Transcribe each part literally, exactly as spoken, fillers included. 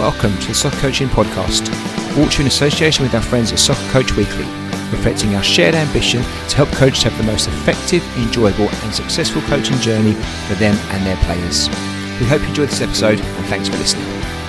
Welcome to the Soccer Coaching Podcast, brought to you in association with our friends at Soccer Coach Weekly, reflecting our shared ambition to help coaches have the most effective, enjoyable and successful coaching journey for them and their players. We hope you enjoyed this episode and thanks for listening.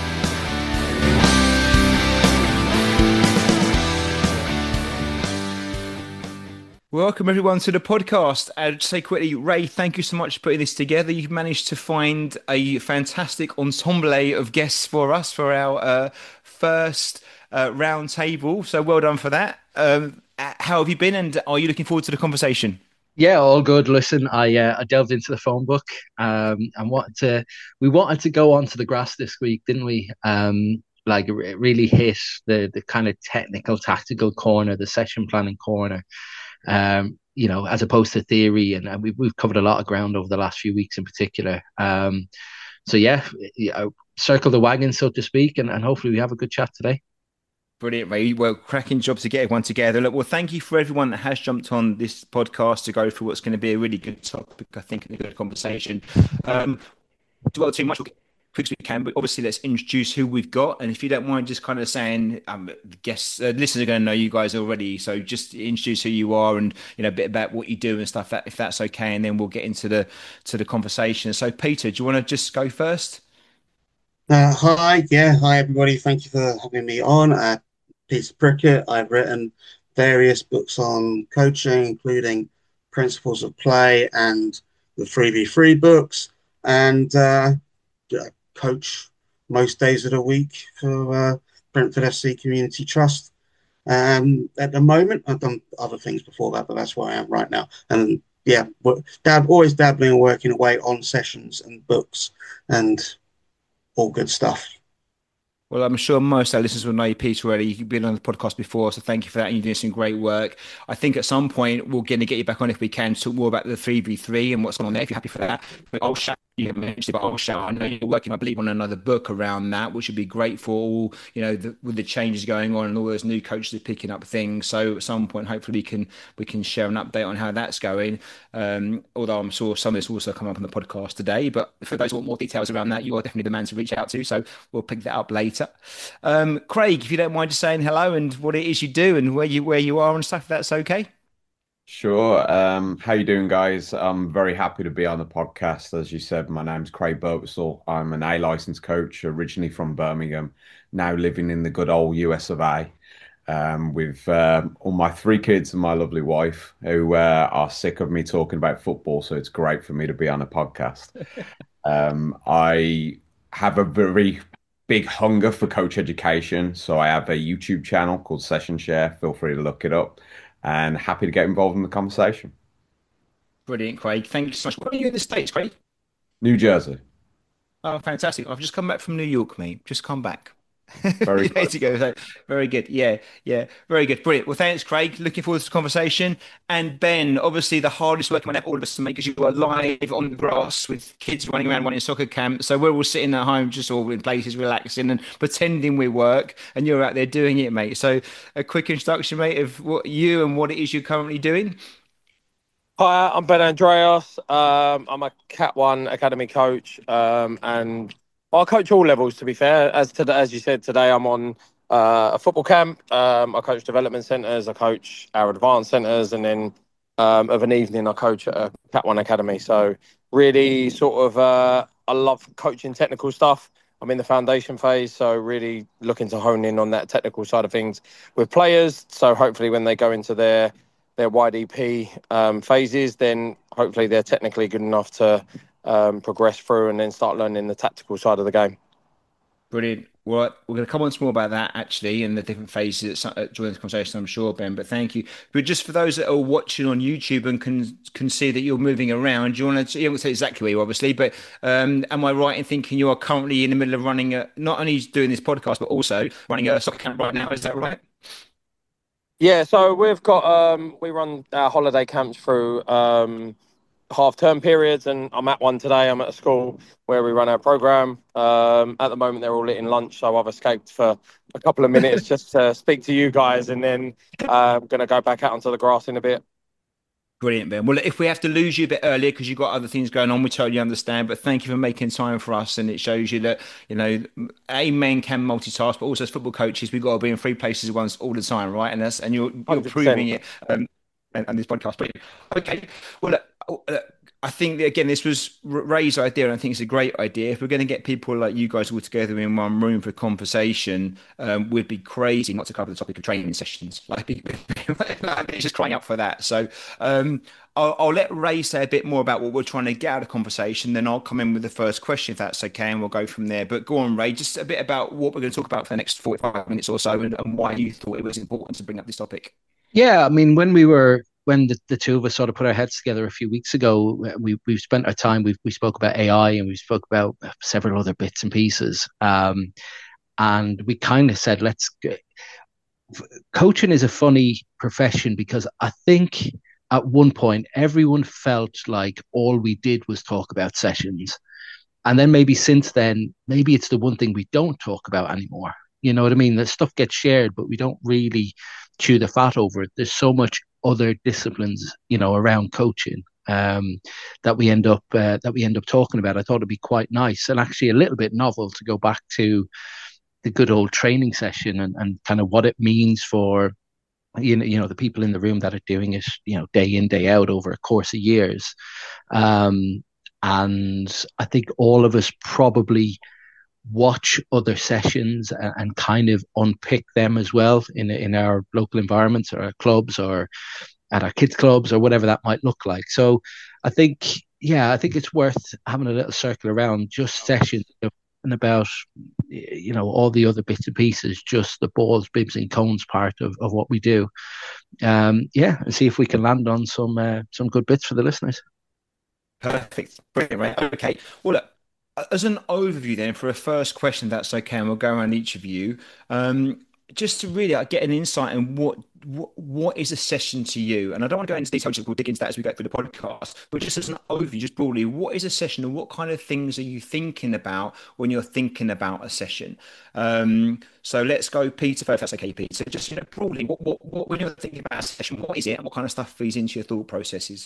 Welcome everyone to the podcast. I'll just say quickly, Ray, thank you so much for putting this together. You've managed to find a fantastic ensemble of guests for us for our uh, first uh, round table. So well done for that. Um, how have you been and are you looking forward to the conversation? Yeah, all good. Listen, I uh, I delved into the phone book um, and wanted to. We wanted to go onto the grass this week, didn't we? Um, like it really hit the the kind of technical, tactical corner, the session planning corner. Um, you know, as opposed to theory, and, and we've we've covered a lot of ground over the last few weeks in particular. Um, so yeah, yeah, circle the wagon, so to speak, and, and hopefully we have a good chat today. Brilliant, Ray. Well, cracking job to get everyone together. Look, well, thank you for everyone that has jumped on this podcast to go through what's going to be a really good topic, I think, and a good conversation. Um, dwell too much, we'll get as quick as we can, but obviously let's introduce who we've got. And if you don't mind just kind of saying, um, guess uh, listeners are going to know you guys already, so just introduce who you are and, you know, a bit about what you do and stuff, that, if that's okay, and then we'll get into the to the conversation. So, Peter, do you want to just go first? Uh, hi, yeah, hi everybody. Thank you for having me on. Uh, Peter Prickett. I've written various books on coaching, including Principles of Play and the three v three books, and uh, yeah, coach most days of the week for uh, Brentford F C Community Trust. Um, at the moment, I've done other things before that, but that's where I am right now. And yeah, dab always dabbling and working away on sessions and books and all good stuff. Well, I'm sure most of our listeners will know you, Peter, already. You've been on the podcast before, so thank you for that. And you're doing some great work. I think at some point we're going to get you back on if we can to talk more about the three v three and what's going on there, if you're happy for that. But I'll shout, you haven't mentioned, but I'll shout. I know you're working, I believe, on another book around that, which would be great for all, you know, the, with the changes going on and all those new coaches are picking up things. So at some point, hopefully we can we can share an update on how that's going. Um, although I'm sure some of this will also come up on the podcast today. But for those who want more details around that, you are definitely the man to reach out to. So we'll pick that up later. Um, Craig, if you don't mind just saying hello and what it is you do and where you where you are and stuff, if that's okay. Sure. Um, how you doing, guys? I'm very happy to be on the podcast. As you said, my name's Craig Birtwistle. I'm an A licensed coach, originally from Birmingham, now living in the good old U S of A, um, with um, all my three kids and my lovely wife, who uh, are sick of me talking about football. So it's great for me to be on a podcast. Um, I have a very big hunger for coach education, so I have a YouTube channel called Session Share. Feel free to look it up and happy to get involved in the conversation. Brilliant, Craig. Thank you so much. Where are you in the States, Craig? New Jersey. Oh, fantastic. I've just come back from New York, mate. Just come back. Very There good. to go. So, very good. Yeah, yeah, very good. Brilliant. Well, thanks, Craig. Looking forward to the conversation. And Ben, obviously the hardest work man all of us to make, because you are live on the grass with kids running around running soccer camp. So we're all sitting at home, just all in places, relaxing and pretending we work, and you're out there doing it, mate. So a quick introduction, mate, of what you and what it is you're currently doing. Hi, I'm Ben Andreas. Um, I'm a Cat One Academy coach, um, and I coach all levels. To be fair, as to as you said today, I'm on uh, a football camp. Um, I coach development centres. I coach our advanced centres, and then um, of an evening, I coach at a Cat One Academy. So really, sort of, uh, I love coaching technical stuff. I'm in the foundation phase, so really looking to hone in on that technical side of things with players. So hopefully, when they go into their their Y D P um, phases, then hopefully they're technically good enough to um, progress through and then start learning the tactical side of the game. Brilliant. Well, we're going to come on to more about that actually in the different phases uh, during this conversation, I'm sure, Ben. But thank you. But just for those that are watching on YouTube and can can see that you're moving around, do you want to? You won't say exactly where you are, obviously, but um, am I right in thinking you are currently in the middle of running a, not only doing this podcast but also running a soccer camp right now? Is that right? Yeah, so we've got um, we run our holiday camps through um, half term periods, and I'm at one today. I'm at a school where we run our program. Um, at the moment, they're all eating lunch, so I've escaped for a couple of minutes just to speak to you guys, and then uh, I'm going to go back out onto the grass in a bit. Brilliant, Ben. Well, if we have to lose you a bit earlier because you've got other things going on, we totally understand. But thank you for making time for us, and it shows you that you know, a men can multitask, but also as football coaches, we've got to be in three places at once all the time, right? And that's and you're you're proving one hundred percent. it. Um, and, and this podcast, brilliant. Okay. Well, look, oh, look, I think that, again, this was Ray's idea, and I think it's a great idea. If we're going to get people like you guys all together in one room for conversation, um, we'd be crazy not to cover the topic of training sessions. Like, it's just crying out for that. So, um, I'll, I'll let Ray say a bit more about what we're trying to get out of conversation. Then I'll come in with the first question, if that's okay, and we'll go from there. But go on, Ray, just a bit about what we're going to talk about for the next forty-five minutes or so, and, and why you thought it was important to bring up this topic. Yeah, I mean, when we were when the, the two of us sort of put our heads together a few weeks ago, we we spent our time. We we spoke about A I and we spoke about several other bits and pieces. Um, and we kind of said, let's. Coaching is a funny profession because I think at one point everyone felt like all we did was talk about sessions, and then maybe since then, maybe it's the one thing we don't talk about anymore. You know what I mean? The stuff gets shared, but we don't really chew the fat over it. There's so much other disciplines, you know, around coaching um, that we end up uh, that we end up talking about. I thought it'd be quite nice and actually a little bit novel to go back to the good old training session and, and kind of what it means for you know, you know the people in the room that are doing it, you know, day in day out over a course of years. Um, and I think all of us probably watch other sessions and, and kind of unpick them as well in in our local environments or our clubs or at our kids clubs or whatever that might look like. So I think, yeah, I think it's worth having a little circle around just sessions and about, you know, all the other bits and pieces, just the balls, bibs and cones part of, of what we do. Um, yeah, and see if we can land on some uh, some good bits for the listeners. Perfect. Brilliant, right? Okay. Well, look, as an overview then, for a first question, that's okay, and we'll go around each of you. Um, just to really uh, get an insight on what, what what is a session to you, and I don't want to go into detail, we'll dig into that as we go through the podcast, but just as an overview, just broadly, what is a session and what kind of things are you thinking about when you're thinking about a session? Um, so let's go Peter first, if that's okay, Peter. So just, you know, broadly, what, what, what when you're thinking about a session, what is it and what kind of stuff feeds into your thought processes?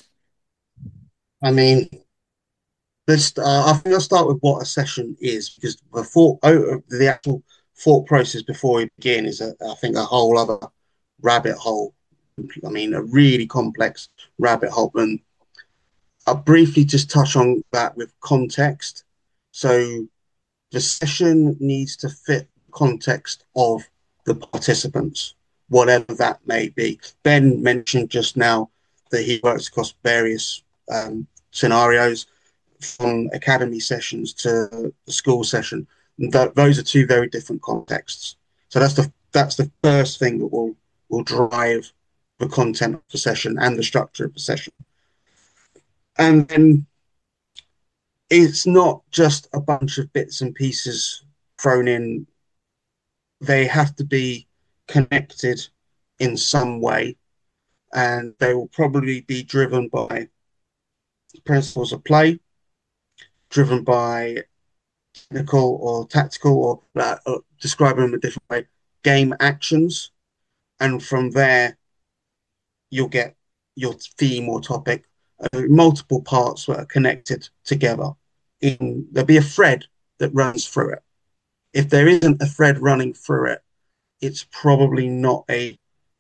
I mean, this, uh, I think I'll start with what a session is, because before oh, the actual thought process before we begin is, a, I think, a whole other rabbit hole. I mean, a really complex rabbit hole. And I'll briefly just touch on that with context. So the session needs to fit the context of the participants, whatever that may be. Ben mentioned just now that he works across various um, scenarios, from academy sessions to the school session. Th- those are two very different contexts. So that's the that's the first thing that will will drive the content of the session and the structure of the session. And then it's not just a bunch of bits and pieces thrown in. They have to be connected in some way, and they will probably be driven by principles of play, driven by technical or tactical, or, uh, or describe them a different way, game actions. And from there, you'll get your theme or topic, uh, multiple parts that are connected together. In, there'll be a thread that runs through it. If there isn't a thread running through it, it's probably not a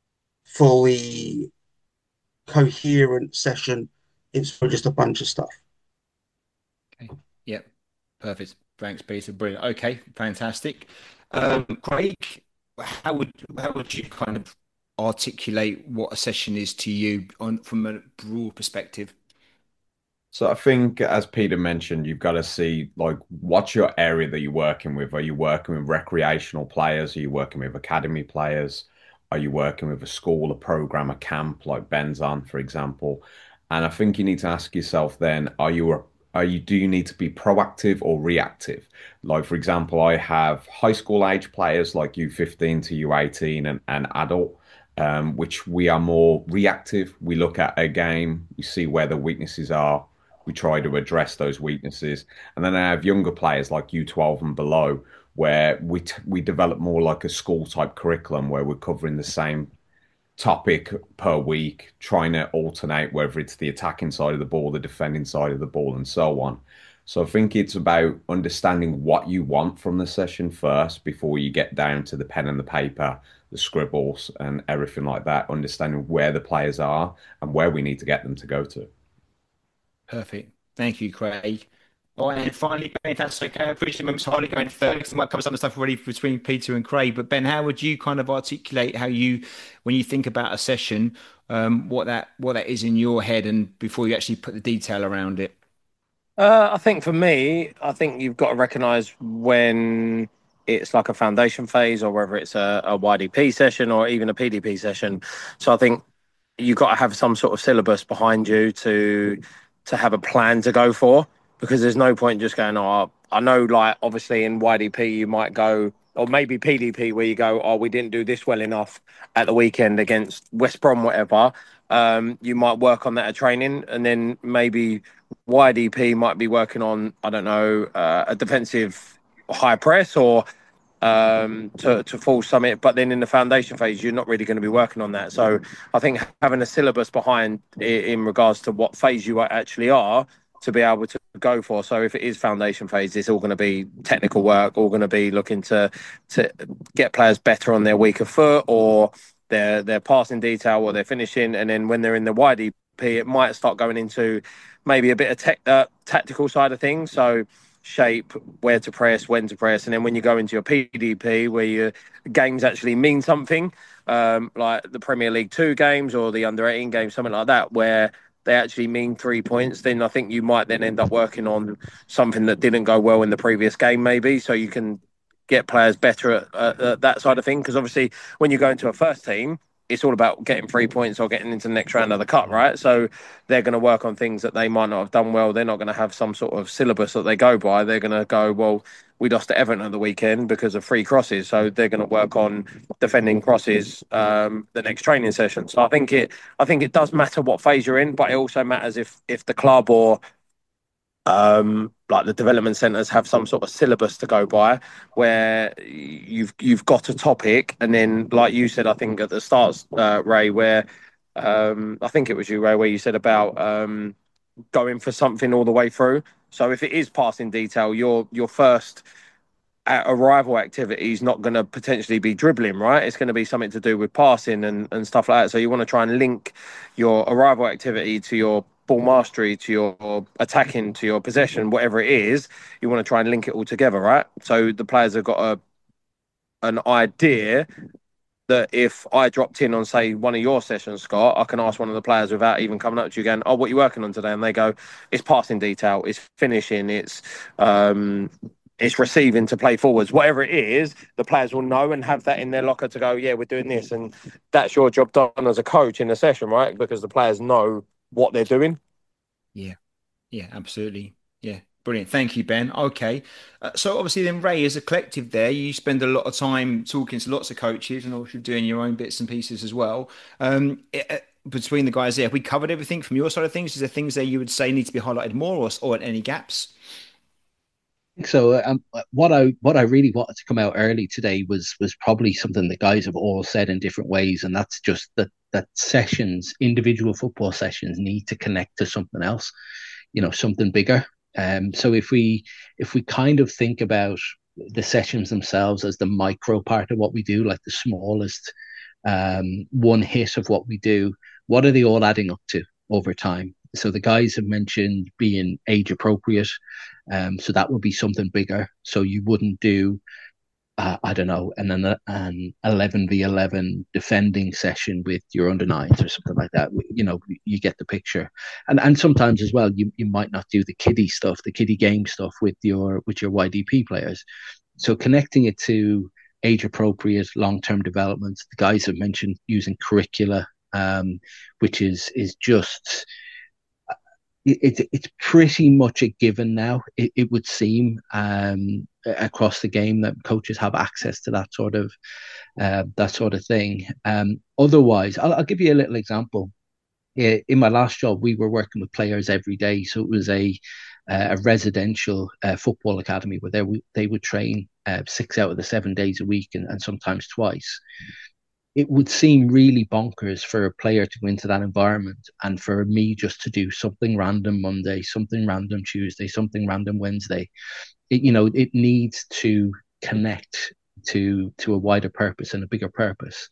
fully coherent session. It's just a bunch of stuff. Okay. Yep. Perfect. Thanks, Peter. Brilliant. Okay. Fantastic. Um, Craig, how would how would you kind of articulate what a session is to you on from a broad perspective? So I think, as Peter mentioned, you've got to see, like, what's your area that you're working with? Are you working with recreational players? Are you working with academy players? Are you working with a school, a program, a camp like Ben's on, for example? And I think you need to ask yourself then, are you a, are you do you need to be proactive or reactive? Like, for example, I have high school age players like U fifteen to U eighteen and, and adult, um, which we are more reactive. We look at a game, we see where the weaknesses are, we try to address those weaknesses. And then I have younger players like U twelve and below, where we t we develop more like a school type curriculum where we're covering the same topic per week, trying to alternate whether it's the attacking side of the ball, the defending side of the ball, and so on. So I think it's about understanding what you want from the session first before you get down to the pen and the paper, the scribbles, and everything like that. Understanding where the players are and where we need to get them to go to. Perfect. Thank you, Craig. Oh, and finally, Ben, if that's okay, I appreciate Memphis Harley going third, because I might cover some of the stuff already between Peter and Craig. But Ben, how would you kind of articulate how you, when you think about a session, um, what that what that is in your head, and before you actually put the detail around it? Uh, I think for me, I think you've got to recognise when it's like a foundation phase, or whether it's a, a Y D P session or even a P D P session. So I think you've got to have some sort of syllabus behind you to to have a plan to go for, because there's no point just going, oh, I know, like, obviously in Y D P you might go, or maybe P D P, where you go, oh, we didn't do this well enough at the weekend against West Brom, whatever. Um, you might work on that at training, and then maybe Y D P might be working on, I don't know, uh, a defensive high press, or um, to, to full summit. But then in the foundation phase, you're not really going to be working on that. So I think having a syllabus behind in regards to what phase you actually are to be able to go for. So if it is foundation phase, it's all going to be technical work, all going to be looking to to get players better on their weaker foot, or their their passing detail, or their finishing. And then when they're in the Y D P, it might start going into maybe a bit of tech, uh, tactical side of things. So shape, where to press, when to press. And then when you go into your P D P, where your games actually mean something, um, like the Premier League two games or the under eighteen games, something like that, where they actually mean three points, then I think you might then end up working on something that didn't go well in the previous game, maybe, so you can get players better at, at, at that side of thing. Because obviously when you go into a first team, it's all about getting three points or getting into the next round of the cup, right? So they're going to work on things that they might not have done well. They're not going to have some sort of syllabus that they go by. They're going to go, well, we lost to Everton at the weekend because of free crosses. So they're going to work on defending crosses um, the next training session. So I think it, I think it does matter what phase you're in, but it also matters if if the club or um like the development centers have some sort of syllabus to go by, where you've you've got a topic, and then, like you said, I think at the start, uh, Ray, where um I think it was you, Ray, where you said about um going for something all the way through. So if it is passing detail, your your first arrival activity is not going to potentially be dribbling, right? It's going to be something to do with passing and, and stuff like that. So you want to try and link your arrival activity to your ball mastery, to your attacking, to your possession, whatever it is. You want to try and link it all together, right? So the players have got a an idea that if I dropped in on, say, one of your sessions, Scott, I can ask one of the players without even coming up to you again, oh, what are you working on today? And they go, it's passing detail, it's finishing, it's um it's receiving to play forwards, whatever it is. The players will know and have that in their locker to go, yeah, we're doing this. And that's your job done as a coach in a session, right? Because the players know what they're doing. Yeah, yeah, absolutely. Yeah, brilliant. Thank you, Ben. Okay. Uh, so obviously then, Ray, as a collective there, you spend a lot of time talking to lots of coaches and also doing your own bits and pieces as well. Um, it, uh, between the guys there, have we covered everything from your side of things? Is there things there you would say need to be highlighted more, or, or any gaps? So um, what I what I really wanted to come out early today was was probably something the guys have all said in different ways, and that's just that that sessions, individual football sessions, need to connect to something else, you know, something bigger. Um, so if we if we kind of think about the sessions themselves as the micro part of what we do, like the smallest um, one hit of what we do, what are they all adding up to over time? So the guys have mentioned being age appropriate. Um, so that would be something bigger. So you wouldn't do, uh, I don't know, an an eleven v eleven defending session with your under nines or something like that. You know, you get the picture. And and sometimes as well, you you might not do the kiddie stuff, the kiddie game stuff with your with your Y D P players. So connecting it to age appropriate long term development. The guys have mentioned using curricula, um, which is is just. It's it's pretty much a given now. It, it would seem um, across the game that coaches have access to that sort of uh, that sort of thing. Um, otherwise, I'll, I'll give you a little example. In my last job, we were working with players every day, so it was a a residential uh, football academy where they would they would train uh, six out of the seven days a week, and, and sometimes twice. it would seem really bonkers for a player to go into that environment and for me just to do something random Monday, something random Tuesday, something random Wednesday. It, you know, it needs to connect to to a wider purpose and a bigger purpose.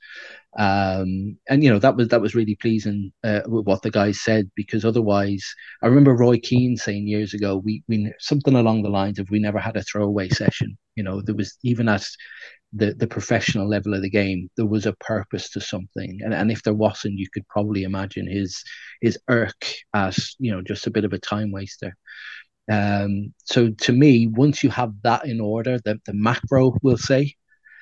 Um, and you know that was that was really pleasing uh, with what the guys said, because otherwise, I remember Roy Keane saying years ago, we we something along the lines of we never had a throwaway session. You know, there was, even at the the professional level of the game, there was a purpose to something, and and if there wasn't, you could probably imagine his his irk as, you know, just a bit of a time waster. Um, so to me, once you have that in order, the the macro, we'll say,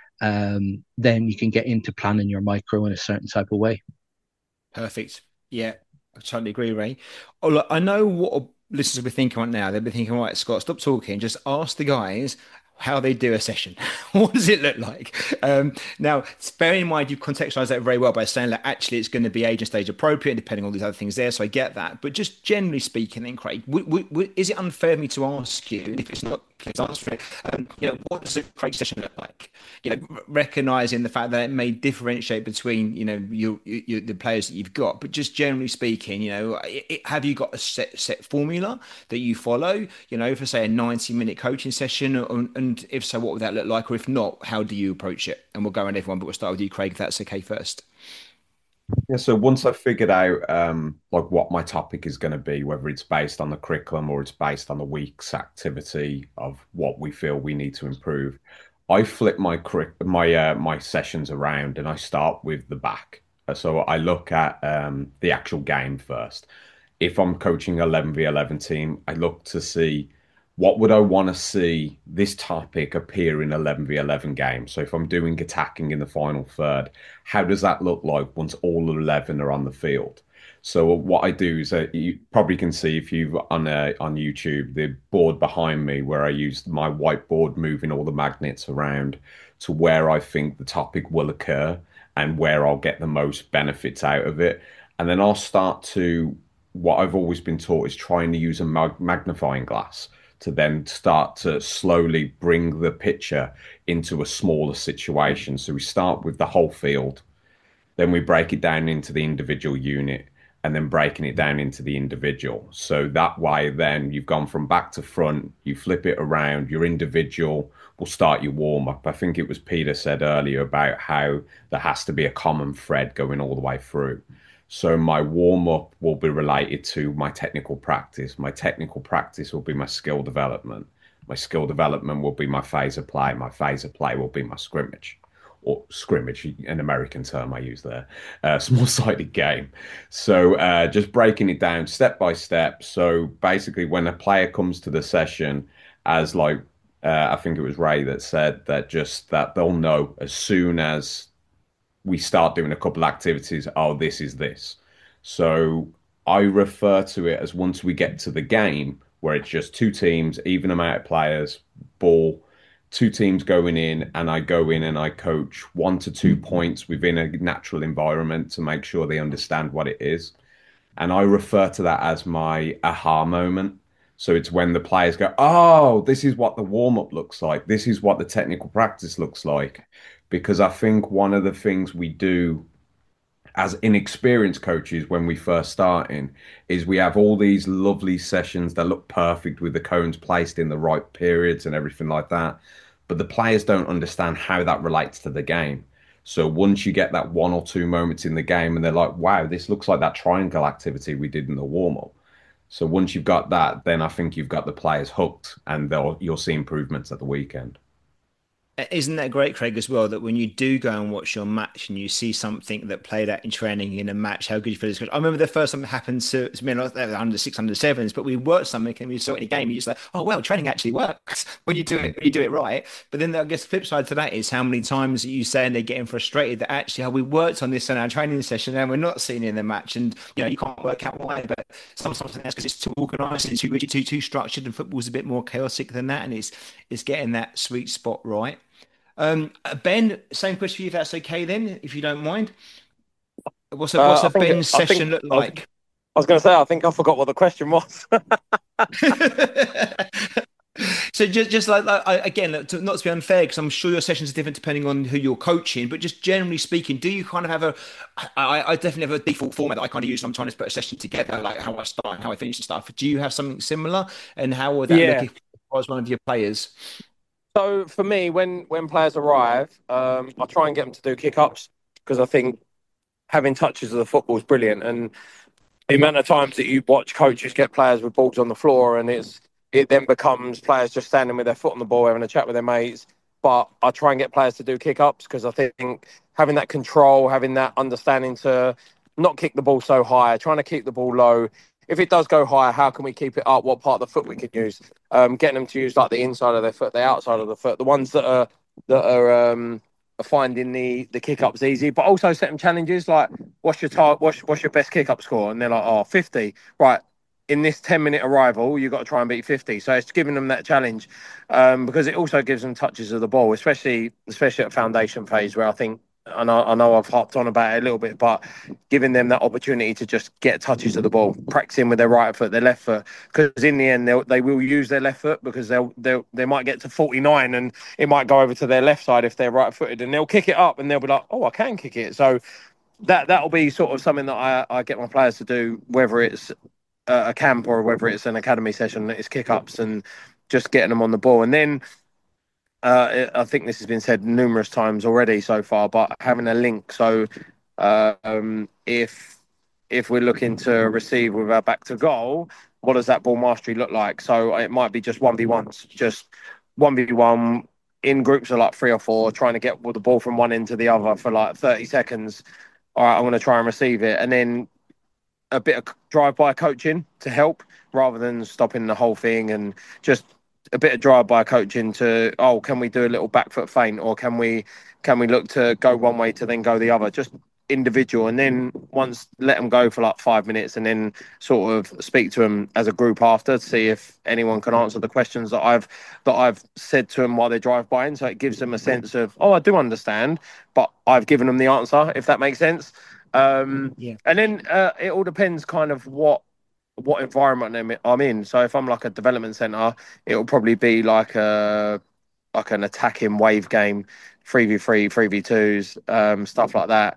um, then you can get into planning your micro in a certain type of way. Perfect. Yeah, I totally agree, Ray. Oh, look, I know what listeners will be thinking right now. They'll be thinking, right, Scott, stop talking. Just ask the guys how they do a session. What does it look like? Um, now, bearing in mind, you've contextualized that very well by saying that actually it's going to be age and stage appropriate, depending on all these other things there. So I get that. But just generally speaking, then, Craig, w- w- w- is it unfair of me to ask you, if it's not, please answer it, um, you know, what does a Craig session look like? You know, recognizing the fact that it may differentiate between, you know, you, you, the players that you've got, but just generally speaking, you know, it, it, have you got a set set formula that you follow, you know, for say a ninety minute coaching session, and, and if so, what would that look like? Or if not, how do you approach it? And we'll go around everyone, but we'll start with you, Craig, if that's okay first. Yeah, so once I've figured out um, like what my topic is going to be, whether it's based on the curriculum or it's based on the week's activity of what we feel we need to improve, I flip my curric my uh, my sessions around and I start with the back. Uh, So I look at um, the actual game first. If I'm coaching eleven v eleven team, I look to see what would I want to see this topic appear in eleven v eleven games. So if I'm doing attacking in the final third, how does that look like once all eleven are on the field? So what I do is, uh, you probably can see if you on uh, on YouTube, the board behind me where I used my whiteboard, moving all the magnets around to where I think the topic will occur and where I'll get the most benefits out of it. And then I'll start to, what I've always been taught is trying to use a mag magnifying glass to then start to slowly bring the picture into a smaller situation. So we start with the whole field, then we break it down into the individual unit, and then breaking it down into the individual. So that way, then you've gone from back to front, you flip it around, your individual will start your warm up. I think it was Peter said earlier about how there has to be a common thread going all the way through. So my warm up will be related to my technical practice. My technical practice will be my skill development. My skill development will be my phase of play. My phase of play will be my scrimmage, or scrimmage, an American term I use there, uh, small-sided game. So uh, just breaking it down step by step. So basically, when a player comes to the session, as like uh, I think it was Ray that said that, just that they'll know as soon as we start doing a couple activities, oh, this is this. So I refer to it as, once we get to the game where it's just two teams, even amount of players, ball, two teams going in, and I go in and I coach one to two points within a natural environment to make sure they understand what it is. And I refer to that as my aha moment. So it's when the players go, oh, this is what the warm up looks like. This is what the technical practice looks like. Because I think one of the things we do as inexperienced coaches when we first starting is we have all these lovely sessions that look perfect with the cones placed in the right periods and everything like that. But the players don't understand how that relates to the game. So once you get that one or two moments in the game and they're like, wow, this looks like that triangle activity we did in the warm up. So once you've got that, then I think you've got the players hooked, and they'll you'll see improvements at the weekend. Isn't that great, Craig, as well, that when you do go and watch your match and you see something that played out in training in a match, how good you feel as a coach? I remember the first time it happened to, to me, like under six, under sevens, but we worked something and we saw it in a game. You just like, oh, well, training actually works when you do it, when you do it right. But then I guess the flip side to that is how many times you say and they're getting frustrated that actually, how we worked on this in our training session and we're not seeing it in the match. And, you know, you can't work out why, but sometimes that's because it's too organised, it's too rigid, too, too structured, and football's a bit more chaotic than that. And it's, it's getting that sweet spot right. Um, Ben, same question for you, if that's okay then, if you don't mind. What's a, what's Uh, a I think Ben it, I session think look I was, like? I was going to say, I think I forgot what the question was. So So just just like, like I, again, to, not to be unfair, because I'm sure your sessions are different depending on who you're coaching, but just generally speaking, do you kind of have a? I, I definitely have a default format that I kind of use when I'm trying to put a session together, like how I start and how I finish and stuff. Do you have something similar, and how would that look Yeah. if I was one of your players? So for me, when when players arrive, um, I try and get them to do kick ups because I think having touches of the football is brilliant. And the amount of times that you watch coaches get players with balls on the floor, and it's it then becomes players just standing with their foot on the ball, having a chat with their mates. But I try and get players to do kick ups because I think having that control, having that understanding to not kick the ball so high, trying to keep the ball low. If it does go higher, how can we keep it up? What part of the foot we can use? Um, getting them to use like the inside of their foot, the outside of the foot, the ones that are that are um, finding the the kick ups easy, but also set them challenges like what's your tar- what's, what's your best kick up score, and they're like, oh, fifty, right, in this ten minute arrival you've got to try and beat fifty. So it's giving them that challenge, um, because it also gives them touches of the ball, especially especially at foundation phase, where I think I know, I know I've hopped on about it a little bit, but giving them that opportunity to just get touches of the ball, practicing with their right foot, their left foot, because in the end they'll, they will use their left foot because they'll, they'll they might get to forty-nine and it might go over to their left side if they're right footed, and they'll kick it up and they'll be like, oh, I can kick it. So that that'll be sort of something that I, I get my players to do, whether it's a, a camp or whether it's an academy session, that is kick ups and just getting them on the ball. And then uh, I think this has been said numerous times already so far, but having a link. So uh, um, if if we're looking to receive with our back to goal, what does that ball mastery look like? So it might be just one v ones, just one v one in groups of like three or four, trying to get the ball from one end to the other for like thirty seconds. All right, I'm going to try and receive it, and then a bit of drive-by coaching to help rather than stopping the whole thing, and just a bit of drive-by coaching to, oh, can we do a little back foot feint, or can we can we look to go one way to then go the other, just individual. And then once let them go for like five minutes and then sort of speak to them as a group after to see if anyone can answer the questions that I've that I've said to them while they drive by, and so it gives them a sense of, oh, I do understand, but I've given them the answer, if that makes sense. Um, Yeah. And then uh, it all depends kind of what what environment I'm in. So if I'm like a development center, it'll probably be like a like an attacking wave game, three v three, three v twos, um, stuff like that.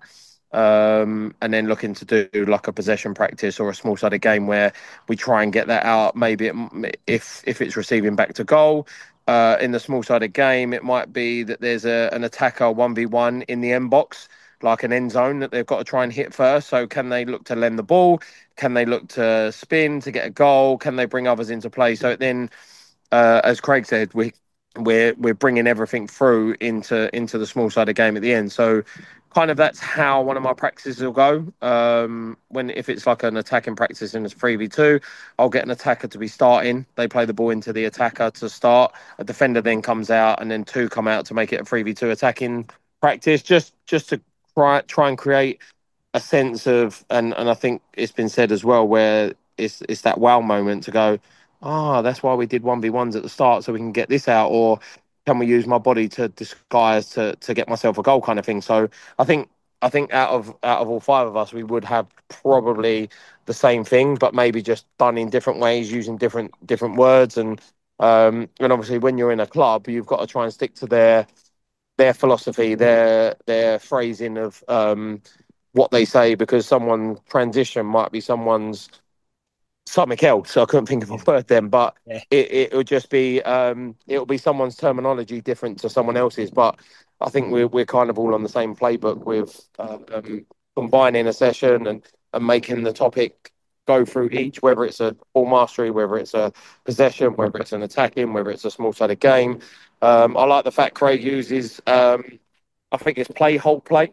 Um, and then looking to do like a possession practice or a small sided game where we try and get that out. Maybe it, if if it's receiving back to goal. Uh, in the small sided game, it might be that there's a, an attacker one v one in the end box, like an end zone that they've got to try and hit first. So can they look to lend the ball? Can they look to spin to get a goal? Can they bring others into play? So then, uh, as Craig said, we we're we're bringing everything through into into the small sided game at the end. So kind of that's how one of my practices will go. Um, when if it's like an attacking practice and it's three v two, I'll get an attacker to be starting. They play the ball into the attacker to start. A defender then comes out, and then two come out to make it a three v two attacking practice. Just just to try try and create a sense of, and and I think it's been said as well, where it's it's that wow moment to go, ah, oh, that's why we did one v ones at the start, so we can get this out, or can we use my body to disguise to to get myself a goal, kind of thing. So I think I think out of out of all five of us, we would have probably the same thing, but maybe just done in different ways, using different different words, and um, and obviously when you're in a club, you've got to try and stick to their their philosophy, their their phrasing of um, what they say, because someone transition might be someone's something else. So I couldn't think of a word then, but Yeah. it it would just be um, it'll be someone's terminology different to someone else's. But I think we're we're kind of all on the same playbook with um, combining a session and and making the topic go through each, whether it's a ball mastery, whether it's a possession, whether it's an attacking, whether it's a small sided game. Um, I like the fact Craig uses, um, I think it's play, hold, play,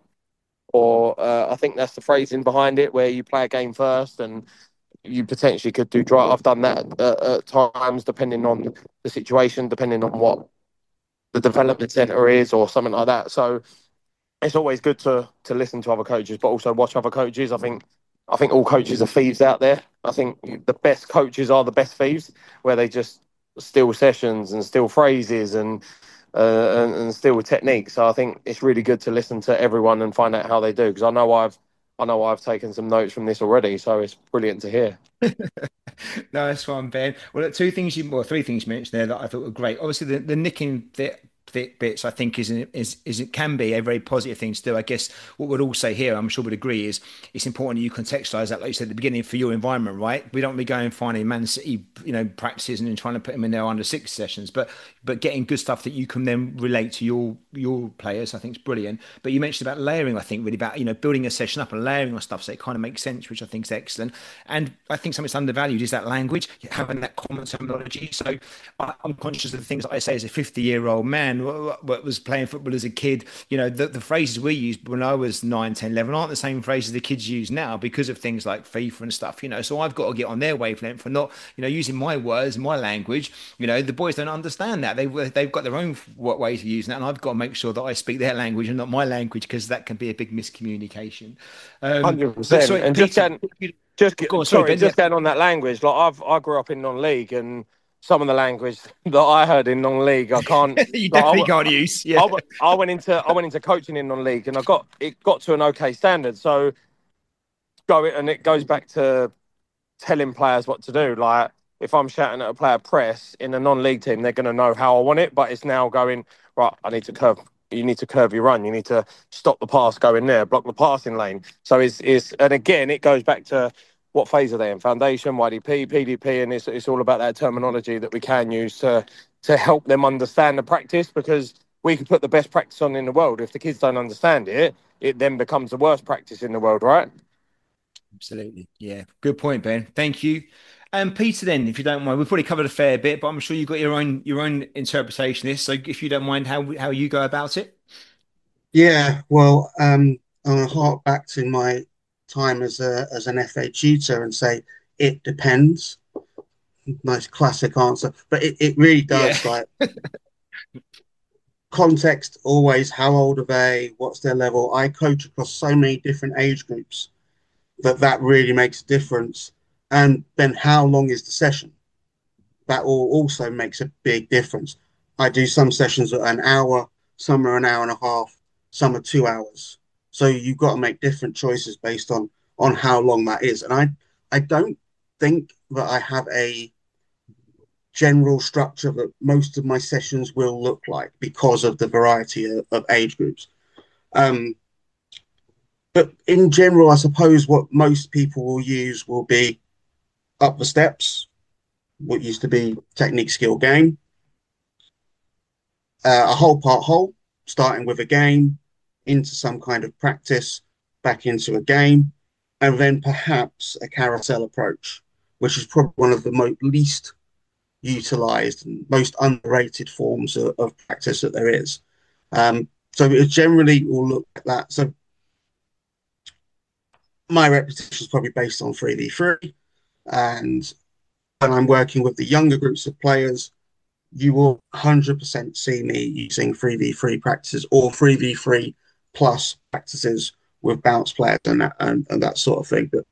or uh, I think that's the phrasing behind it, where you play a game first and you potentially could do draw. I've done that uh, at times, depending on the situation, depending on what the development centre is or something like that. So it's always good to to listen to other coaches, but also watch other coaches. I think I think all coaches are thieves out there. I think the best coaches are the best thieves, where they just steal sessions and steal phrases and uh, and, and steal techniques. So I think it's really good to listen to everyone and find out how they do. Because I know I've I know I've taken some notes from this already, so it's brilliant to hear. No, that's fine, Ben. Well, look, two things you, well, three things you mentioned there that I thought were great. Obviously, the, the nicking bit, bit bits, I think, is, is is it can be a very positive thing to do. I guess what we'd all say here, I'm sure we'd agree, is it's important that you contextualize that, like you said at the beginning, for your environment, right? We don't be going and finding Man City, you know, practices and then trying to put them in their under six sessions, but but getting good stuff that you can then relate to your your players, I think is brilliant. But you mentioned about layering, I think, really about, you know, building a session up and layering on stuff so it kind of makes sense, which I think is excellent. And I think something that's undervalued is that language, having that common terminology. So I, I'm conscious of the things that I say as a fifty year old man what was playing football as a kid. You know, the, the phrases we used when I was nine, ten, eleven aren't the same phrases the kids use now because of things like FIFA and stuff, you know. So I've got to get on their wavelength for not, you know, using my words, my language. You know, the boys don't understand that. They, they've got their own ways of using that. And I've got to make sure that I speak their language and not my language, because that can be a big miscommunication. Um, one hundred percent. sorry, and Peter, just getting, just, go on, sorry, sorry, Ben, just yeah. getting on that language. Like I've, I grew up in non-league, and some of the language that I heard in non-league, I can't. You like, definitely I, can't use. Yeah. I, I went into, I went into coaching in non-league, and I got it got to an okay standard. So go it, and it goes back to telling players what to do. Like if I'm shouting at a player press in a non-league team, they're going to know how I want it. But it's now going right. I need to curve. You need to curve your run. You need to stop the pass going there, block the passing lane. So it's it's and again, it goes back to what phase are they in? Foundation, Y D P, P D P, and it's it's all about that terminology that we can use to to help them understand the practice, because we can put the best practice on in the world. If the kids don't understand it, it then becomes the worst practice in the world, right? Absolutely. Yeah. Good point, Ben. Thank you. And um, Peter, then, if you don't mind, we've probably covered a fair bit, but I'm sure you've got your own your own interpretation of this. So if you don't mind, how how you go about it? Yeah, well, um, I'm going to hark back to my time as a as an F A tutor and say it depends. Nice classic answer, but it, it really does. Yeah. Like context, always how old are they? What's their level? I coach across so many different age groups that that really makes a difference. And then how long is the session? That all also makes a big difference. I do some sessions that are an hour, some are an hour and a half, some are two hours. So you've got to make different choices based on on how long that is. And I I don't think that I have a general structure that most of my sessions will look like because of the variety of, of age groups. Um, but in general, I suppose what most people will use will be up the steps, what used to be technique, skill, game, uh, a whole part whole, starting with a game into some kind of practice, back into a game, and then perhaps a carousel approach, which is probably one of the most least utilized and most underrated forms of, of practice that there is. Um, so it generally will look at that. So my repetition is probably based on three v three, and when I'm working with the younger groups of players, you will one hundred percent see me using three v three practices or three v three plus practices with bounce players and that, and, and that sort of thing. But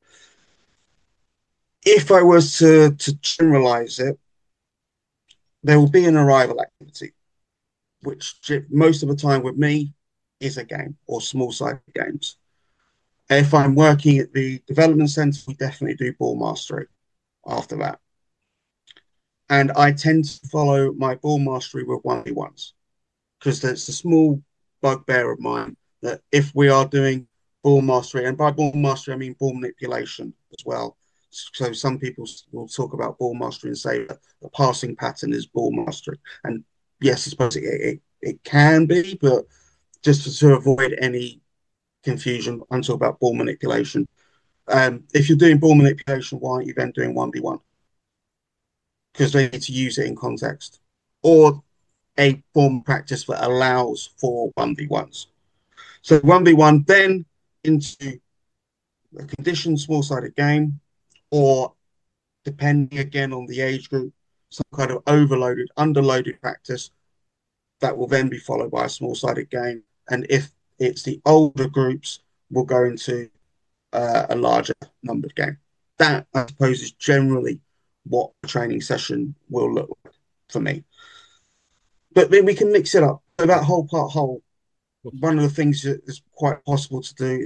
if I was to, to generalize it, there will be an arrival activity, which most of the time with me is a game or small-sided games. If I'm working at the development centre, we definitely do ball mastery after that. And I tend to follow my ball mastery with one v ones, because there's a small bugbear of mine that if we are doing ball mastery, and by ball mastery, I mean ball manipulation as well. So some people will talk about ball mastery and say that the passing pattern is ball mastery. And yes, I suppose it, it, it can be, but just to, to avoid any confusion, I'm talking about ball manipulation. Um, if you're doing ball manipulation, why aren't you then doing one v one? Because they need to use it in context. Or a form of practice that allows for one v ones. So one v one, then into a conditioned small-sided game, or depending again on the age group, some kind of overloaded, underloaded practice that will then be followed by a small-sided game. And if it's the older groups, we'll go into uh, a larger numbered game. That, I suppose, is generally what a training session will look like for me. But then we can mix it up. So that whole part whole, one of the things that is quite possible to do is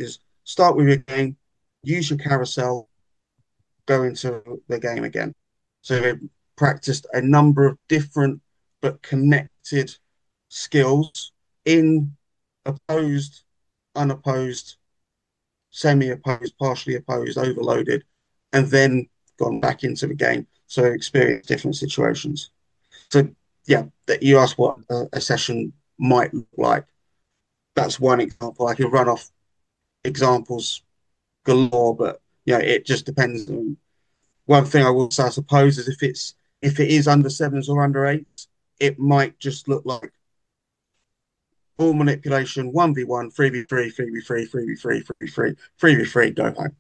start with your game, use your carousel, go into the game again. So they practiced a number of different but connected skills in opposed, unopposed, semi-opposed, partially opposed, overloaded, and then gone back into the game. So experience different situations. So yeah, that you asked what a, a session might look like. That's one example. I could run off examples galore, but yeah, it just depends on. One thing I will say, I suppose, is if it's if it is under sevens or under eights, it might just look like ball manipulation, one v one, three v three, three v three, three v three, three v three, three v three, go home.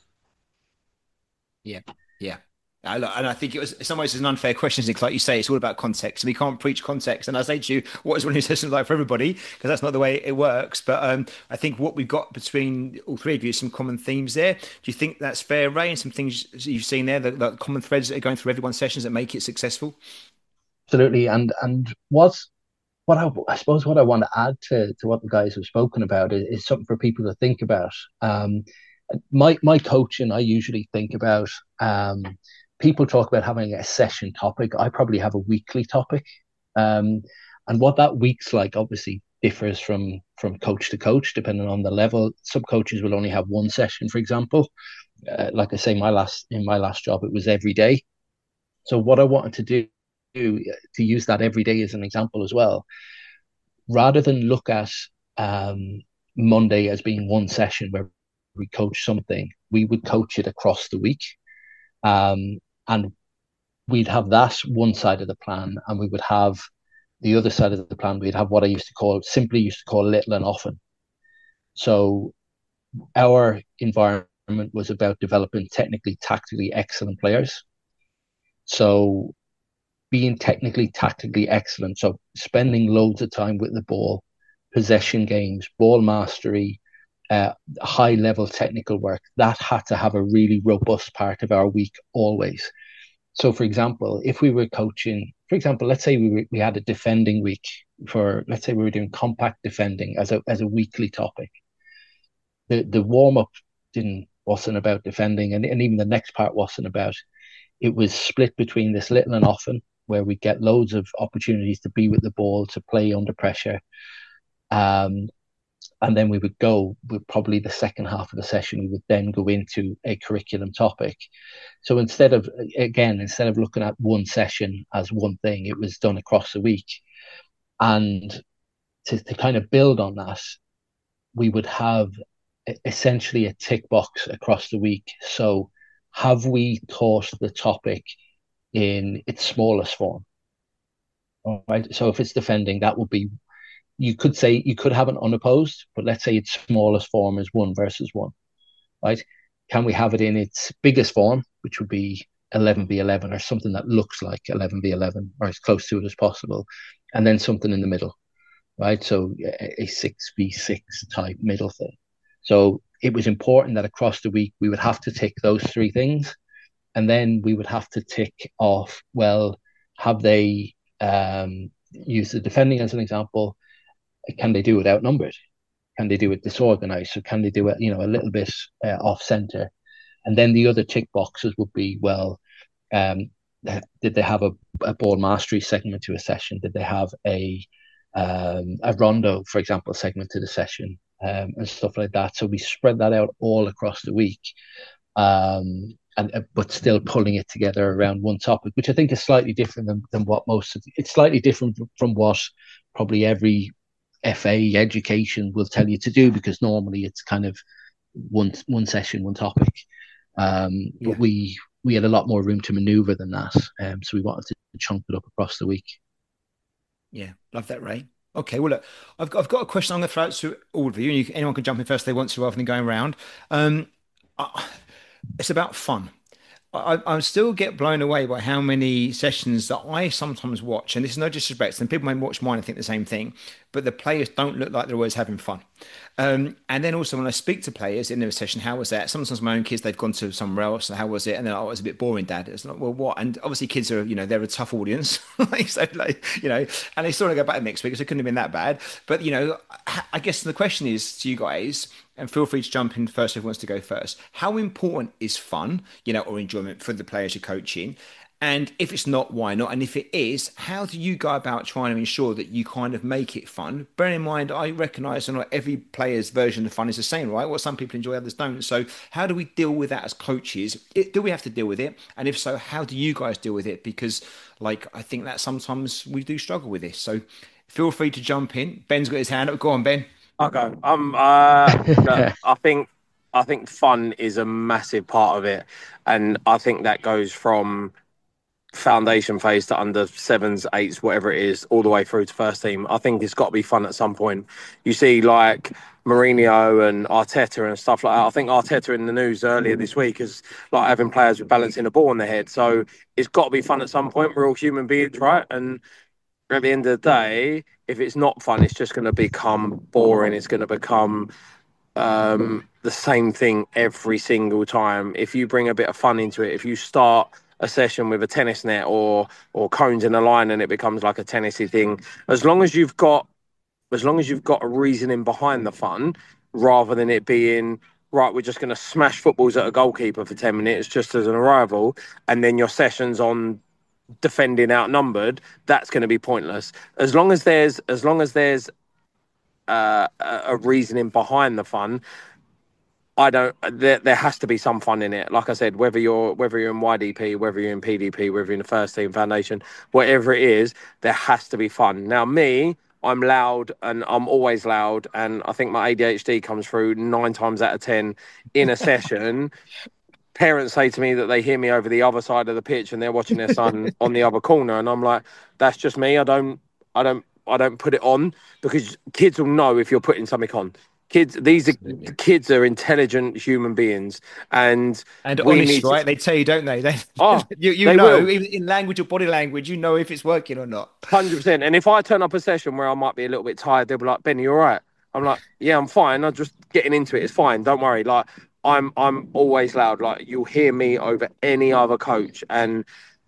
Yeah, yeah. I, and I think it was in some ways it's an unfair question, isn't it? Like you say, it's all about context. We can't preach context. And I say to you, what is winning sessions like for everybody? Because that's not the way it works. But um, I think what we've got between all three of you is some common themes there. Do you think that's fair, Ray? And some things you've seen there, the, the common threads that are going through everyone's sessions that make it successful? Absolutely. And and what's what I, I suppose what I want to add to, to what the guys have spoken about is, is something for people to think about. Um, my my coaching, I usually think about. Um, people talk about having a session topic. I probably have a weekly topic, um, and what that week's like obviously differs from from coach to coach depending on the level. Some coaches will only have one session, for example. Uh, like I say, my last in my last job, it was every day. So what I wanted to do to use that every day as an example as well, rather than look at um, Monday as being one session where we coach something, we would coach it across the week. Um, and we'd have that one side of the plan, and we would have the other side of the plan. We'd have what I used to call, simply used to call little and often. So our environment was about developing technically, tactically excellent players. So being technically, tactically excellent. So spending loads of time with the ball, possession games, ball mastery, uh, high level technical work, that had to have a really robust part of our week always. So, for example, if we were coaching, for example, let's say we were, we had a defending week for, let's say we were doing compact defending as a as a weekly topic. The the warm up didn't wasn't about defending, and, and even the next part wasn't about. It was split between this little and often, where we get loads of opportunities to be with the ball, to play under pressure. Um, and then we would go with probably the second half of the session, we would then go into a curriculum topic. So instead of, again, instead of looking at one session as one thing, it was done across the week. And to, to kind of build on that, we would have essentially a tick box across the week. So have we taught the topic in its smallest form? All right. So if it's defending, that would be, you could say, you could have it unopposed, but let's say its smallest form is one versus one, right? Can we have it in its biggest form, which would be eleven v eleven, or something that looks like eleven v eleven, or as close to it as possible, and then something in the middle, right? So a six v six type middle thing. So it was important that across the week we would have to tick those three things, and then we would have to tick off, well, have they um, used the defending as an example? Can they do it outnumbered? Can they do it disorganized? So can they do it, you know, a little bit uh, off center? And then the other tick boxes would be, well, um, did they have a, a ball mastery segment to a session? Did they have a um, a rondo, for example, segment to the session, um, and stuff like that? So we spread that out all across the week, um, and uh, but still pulling it together around one topic, which I think is slightly different than, than what most of it's slightly different from what probably every F A education will tell you to do, because normally it's kind of one one session, one topic. Um, but yeah. we we had a lot more room to maneuver than that, um, so we wanted to chunk it up across the week. Yeah, love that, Ray. Okay, well, look, I've got, I've got a question I'm going to throw out to all of you, and you, anyone can jump in first if they want to, rather than going around. Um, uh, it's about fun. I, I still get blown away by how many sessions that I sometimes watch, and this is no disrespect, and people may watch mine and think the same thing, but the players don't look like they're always having fun. Um, and then also when I speak to players in their session, how was that? Sometimes my own kids, they've gone to somewhere else, and how was it? And then, oh, it was a bit boring, Dad. It's like, well, what? And obviously kids are, you know, they're a tough audience. So, like, you know, and they still want to go back next week, so it couldn't have been that bad. But, you know, I guess the question is to you guys, And feel free to jump in first if who wants to go first. How important is fun, you know, or enjoyment for the players you're coaching? And if it's not, why not? And if it is, how do you go about trying to ensure that you kind of make it fun? Bear in mind, I recognise that not every player's version of fun is the same, right? What some people enjoy, others don't. So how do we deal with that as coaches? It, do we have to deal with it? And if so, how do you guys deal with it? Because, like, I think that sometimes we do struggle with this. So feel free to jump in. Ben's got his hand up. Go on, Ben. I'll go. Um, uh, look, I think I think fun is a massive part of it, and I think that goes from foundation phase to under sevens, eights, whatever it is, all the way through to first team. I think it's got to be fun at some point. You see, like Mourinho and Arteta and stuff like that. I think Arteta in the news earlier this week is like having players with balancing a ball on their head. So it's got to be fun at some point. We're all human beings, right? And at the end of the day, if it's not fun, it's just going to become boring. It's going to become um, the same thing every single time. If you bring a bit of fun into it, if you start a session with a tennis net or or cones in a line and it becomes like a tennisy thing, as long as you've got as long as you've got a reasoning behind the fun, rather than it being right, we're just going to smash footballs at a goalkeeper for ten minutes just as an arrival, and then your sessions on defending outnumbered, that's going to be pointless. As long as there's as long as there's uh, a reasoning behind the fun, I don't. There, there has to be some fun in it. Like I said, whether you're whether you're in Y D P, whether you're in P D P, whether you're in the first team foundation, whatever it is, there has to be fun. Now, me, I'm loud and I'm always loud, and I think my A D H D comes through nine times out of ten in a session. Parents say to me that they hear me over the other side of the pitch and they're watching their son on the other corner, and I'm like, that's just me. I don't, I don't, I don't put it on, because kids will know if you're putting something on. Kids, these are kids are intelligent human beings, and and honest, right? To... They tell you, don't they? They, oh, you, you they know, will. In language or body language, you know if it's working or not. Hundred percent. And if I turn up a session where I might be a little bit tired, they'll be like, "Benny, you all right?" I'm like, "Yeah, I'm fine. I'm just getting into it. It's fine. Don't worry." Like, I'm, I'm always loud. Like, you'll hear me over any other coach, and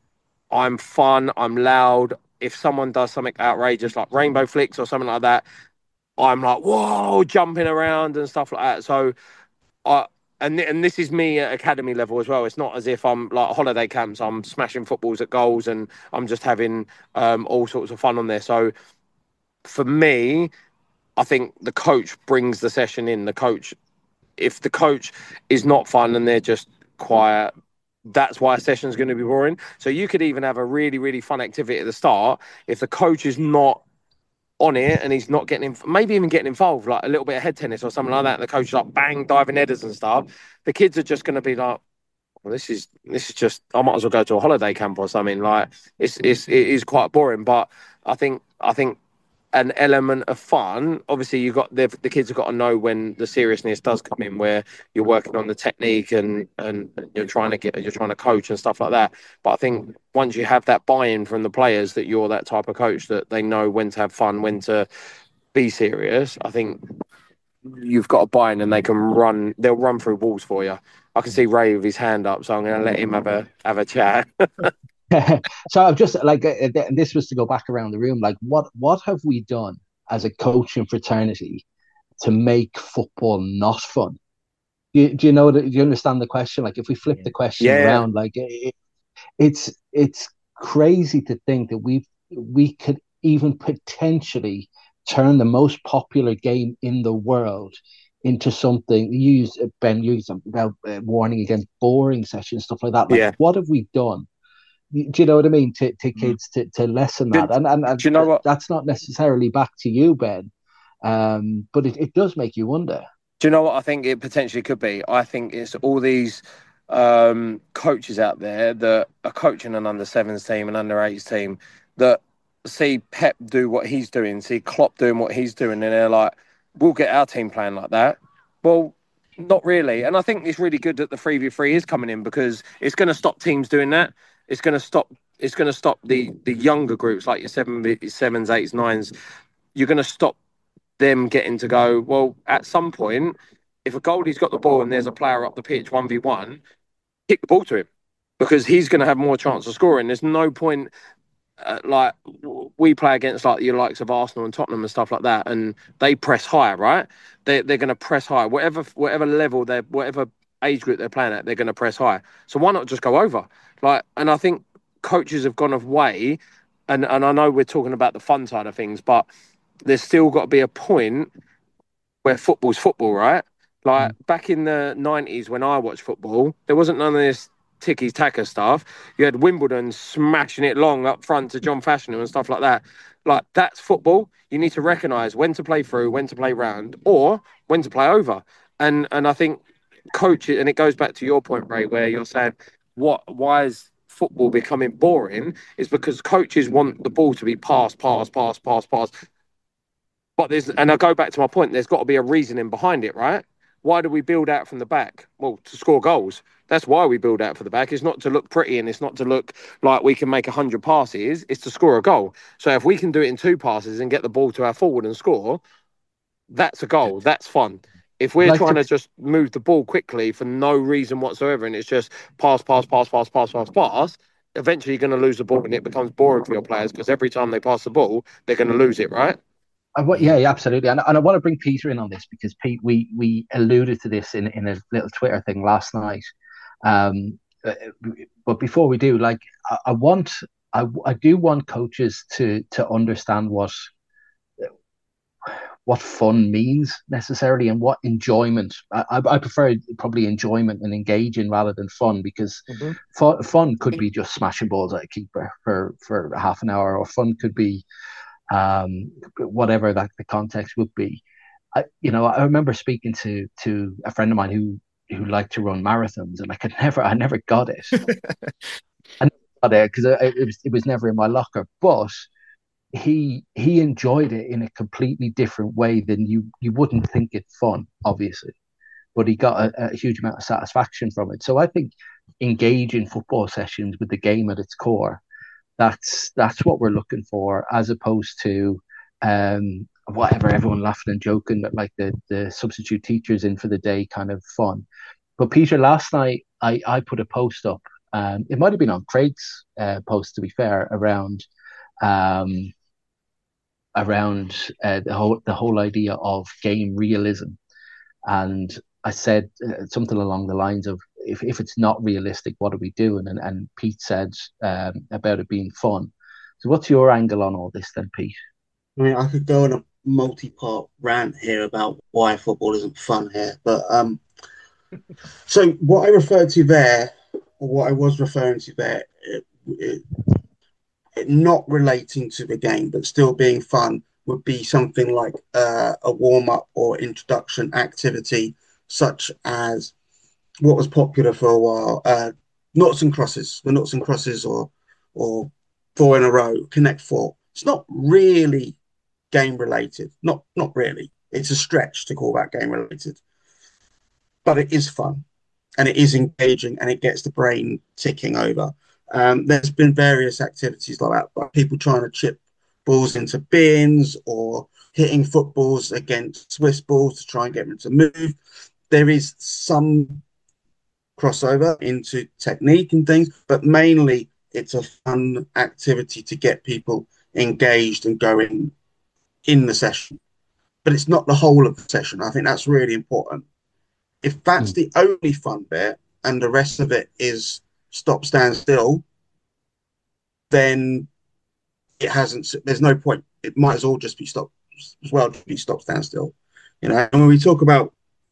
I'm fun. I'm loud. If someone does something outrageous like rainbow flicks or something like that, I'm like, whoa, jumping around and stuff like that. So, I and and this is me at academy level as well. It's not as if I'm like holiday camps. I'm smashing footballs at goals and I'm just having um, all sorts of fun on there. So, for me, I think the coach brings the session in. The coach, if the coach is not fun and they're just quiet, that's why a session is going to be boring. So you could even have a really, really fun activity at the start. If the coach is not on it and he's not getting, maybe even getting involved, like a little bit of head tennis or something like that, the coach is like bang, diving headers and stuff, the kids are just going to be like, well, this is this is just, I might as well go to a holiday camp or something. Like, it's it's it is quite boring. But I think I think an element of fun, obviously you got the the kids have got to know when the seriousness does come in, where you're working on the technique and and you're trying to get you're trying to coach and stuff like that. But I think once you have that buy-in from the players that you're that type of coach, that they know when to have fun, when to be serious, I think you've got a buy-in and they can run they'll run through walls for you. I can see Ray with his hand up, so I'm going to let him have a have a chat. So I've just like, uh, this was to go back around the room. Like, what what have we done as a coaching fraternity to make football not fun? Do you, do you know? Do you understand the question? Like, if we flip the question yeah. around, like it, it's it's crazy to think that we we could even potentially turn the most popular game in the world into something. You use Ben, you use about uh, warning against boring sessions, stuff like that. Like, yeah. what have we done? Do you know what I mean? To to kids to, to lessen that, and and, and do you know what? That's not necessarily back to you, Ben, um, but it, it does make you wonder. Do you know what I think it potentially could be? I think it's all these um, coaches out there that are coaching an under sevens team and under eights team that see Pep do what he's doing, see Klopp doing what he's doing, and they're like, "We'll get our team playing like that." Well, not really. And I think it's really good that the three v three is coming in, because it's going to stop teams doing that. It's going to stop. It's going to stop the the younger groups like your seven, sevens, eights, nines. You're going to stop them getting to go. Well, at some point, if a goalie's got the ball and there's a player up the pitch one v one, kick the ball to him, because he's going to have more chance of scoring. There's no point uh, like we play against like your likes of Arsenal and Tottenham and stuff like that, and they press high, right? They they're going to press high, whatever whatever level they're, whatever age group they're playing at, they're going to press high. So why not just go over? Like, and I think coaches have gone away, and and I know we're talking about the fun side of things, but there's still got to be a point where football's football, right? Like mm. back in the nineties when I watched football, there wasn't none of this ticky tacker stuff. You had Wimbledon smashing it long up front to John Fashanu and stuff like that. Like, that's football. You need to recognise when to play through, when to play round, or when to play over. And and I think coaches, and it goes back to your point, Ray, where you're saying, what? Why is football becoming boring? Is because coaches want the ball to be passed, pass, pass, pass, pass. But there's, and I go back to my point, there's got to be a reasoning behind it, right? Why do we build out from the back? Well, to score goals. That's why we build out for the back. It's not to look pretty and it's not to look like we can make one hundred passes. It's to score a goal. So if we can do it in two passes and get the ball to our forward and score, that's a goal. That's fun. If we're like trying to... to just move the ball quickly for no reason whatsoever and it's just pass, pass, pass, pass, pass, pass, pass, eventually you're going to lose the ball and it becomes boring for your players because every time they pass the ball, they're going to lose it, right? I, yeah, yeah, absolutely, and, and I want to bring Peter in on this because Pete, we we alluded to this in in a little Twitter thing last night. Um, but before we do, like, I, I want, I, I do want coaches to to understand what what fun means necessarily and what enjoyment. I, I prefer probably enjoyment and engaging rather than fun because mm-hmm. fun, fun could be just smashing balls at a keeper for for half an hour, or fun could be um whatever that the context would be. I, you know, I remember speaking to to a friend of mine who who liked to run marathons, and I could never I never got it. I never got it because it, it was it was never in my locker. But he he enjoyed it in a completely different way than you you wouldn't think it fun, obviously. But he got a, a huge amount of satisfaction from it. So I think engaging football sessions with the game at its core, That's that's what we're looking for, as opposed to um, whatever, everyone laughing and joking that like the, the substitute teachers in for the day kind of fun. But Peter, last night I, I put a post up. Um, it might have been on Craig's uh, post, to be fair, around um, around uh, the whole the whole idea of game realism, and I said uh, something along the lines of, if, if it's not realistic, what are we doing? And, and Pete said um, about it being fun. So what's your angle on all this then, Pete? I mean, I could go on a multi-part rant here about why football isn't fun here. But um, so what I referred to there, or what I was referring to there, it, it, it not relating to the game, but still being fun, would be something like uh, a warm-up or introduction activity, such as what was popular for a while, uh, noughts and crosses, the noughts and crosses, or or four in a row, connect four. It's not really game related, not not really. It's a stretch to call that game related, but it is fun, and it is engaging, and it gets the brain ticking over. Um, there's been various activities like that, like people trying to chip balls into bins or hitting footballs against Swiss balls to try and get them to move. There is some crossover into technique and things, but mainly it's a fun activity to get people engaged and going in the session. But it's not the whole of the session. I think that's really important. If that's mm. the only fun bit and the rest of it is stop, stand still, then it hasn't, there's no point. It might as well just be stop, as well be stop, stand still. You know, and when we talk about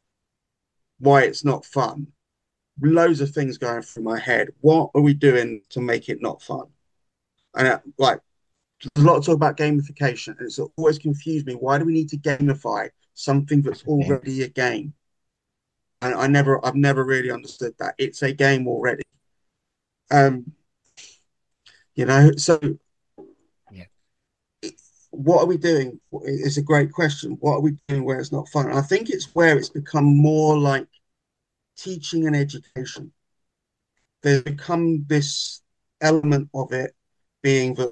why it's not fun, loads of things going through my head. What are we doing to make it not fun? And uh, like, there's a lot of talk about gamification, and it's always confused me. Why do we need to gamify something that's already a game? And I never, I've never really understood that. It's a game already. Um, you know, so yeah. It, what are we doing? It's a great question. What are we doing where it's not fun? And I think it's where it's become more like teaching and education. There's become this element of it being that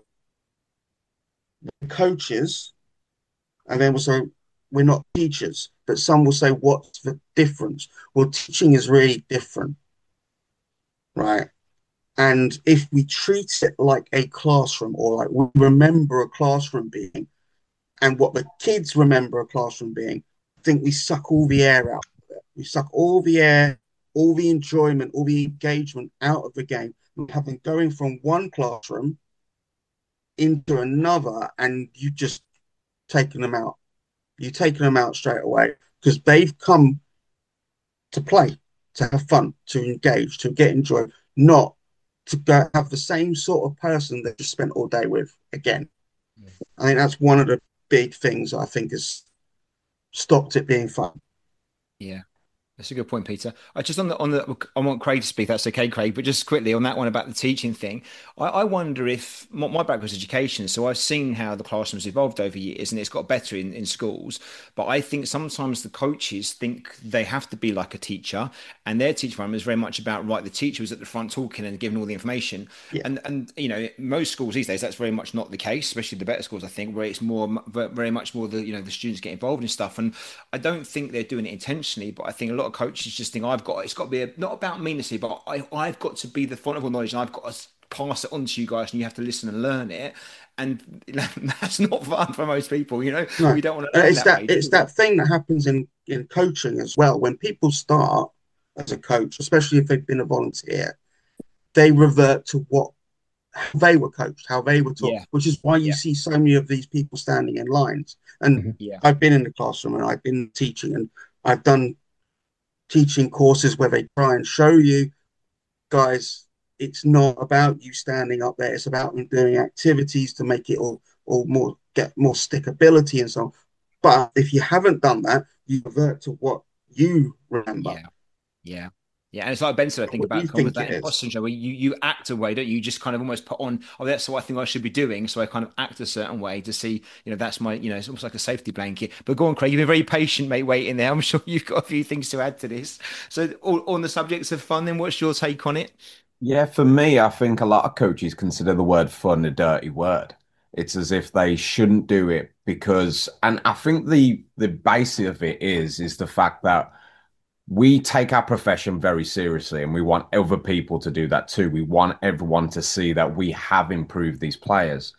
the coaches, and then we'll say we're not teachers, but some will say, what's the difference? Well, teaching is really different, right? And if we treat it like a classroom, or like we remember a classroom being, and what the kids remember a classroom being, I think we suck all the air out of it. We suck all the air, all the enjoyment, all the engagement out of the game. We have them going from one classroom into another, and you just taking them out. You're taking them out straight away because they've come to play, to have fun, to engage, to get enjoyed, not to go have the same sort of person that you spent all day with again. Yeah. I think that's one of the big things I think has stopped it being fun. Yeah. That's a good point, Peter. I just on the on the I want Craig to speak. That's okay, Craig. But just quickly on that one about the teaching thing, I, I wonder if my, my background is education, so I've seen how the classroom's evolved over years, and it's got better in, in schools. But I think sometimes the coaches think they have to be like a teacher, and their teaching environment is very much about right. The teacher was at the front talking and giving all the information, yeah. and and you know most schools these days that's very much not the case, especially the better schools. I think where it's more very much more the you know the students get involved in stuff, and I don't think they're doing it intentionally, but I think a lot of coaches just think I've got it's got to be a, not about me necessarily, but I, I've got to be the font of all knowledge and I've got to pass it on to you guys and you have to listen and learn it, and you know, that's not fun for most people. You know, no. We don't want to. It's that, that way, it's that thing that happens in in coaching as well. When people start as a coach, especially if they've been a volunteer, they revert to what how they were coached, how they were taught, yeah. which is why you yeah. see so many of these people standing in lines. And yeah. I've been in the classroom and I've been teaching and I've done teaching courses where they try and show you, guys, it's not about you standing up there. It's about doing activities to make it all, all more, get more stickability and so on. But if you haven't done that, you revert to what you remember. Yeah. Yeah. Yeah, and it's like Ben said, I think about kind of that imposter syndrome where you, you act a way, don't you? You just kind of almost put on, oh, that's what I think I should be doing. So I kind of act a certain way to see, you know, that's my, you know, it's almost like a safety blanket. But go on, Craig, you've been very patient, mate, waiting there. I'm sure you've got a few things to add to this. So all, on the subjects of fun, then what's your take on it? Yeah, for me, I think a lot of coaches consider the word fun a dirty word. It's as if they shouldn't do it because, and I think the the base of it is, is the fact that we take our profession very seriously and we want other people to do that too. We want everyone to see that we have improved these players.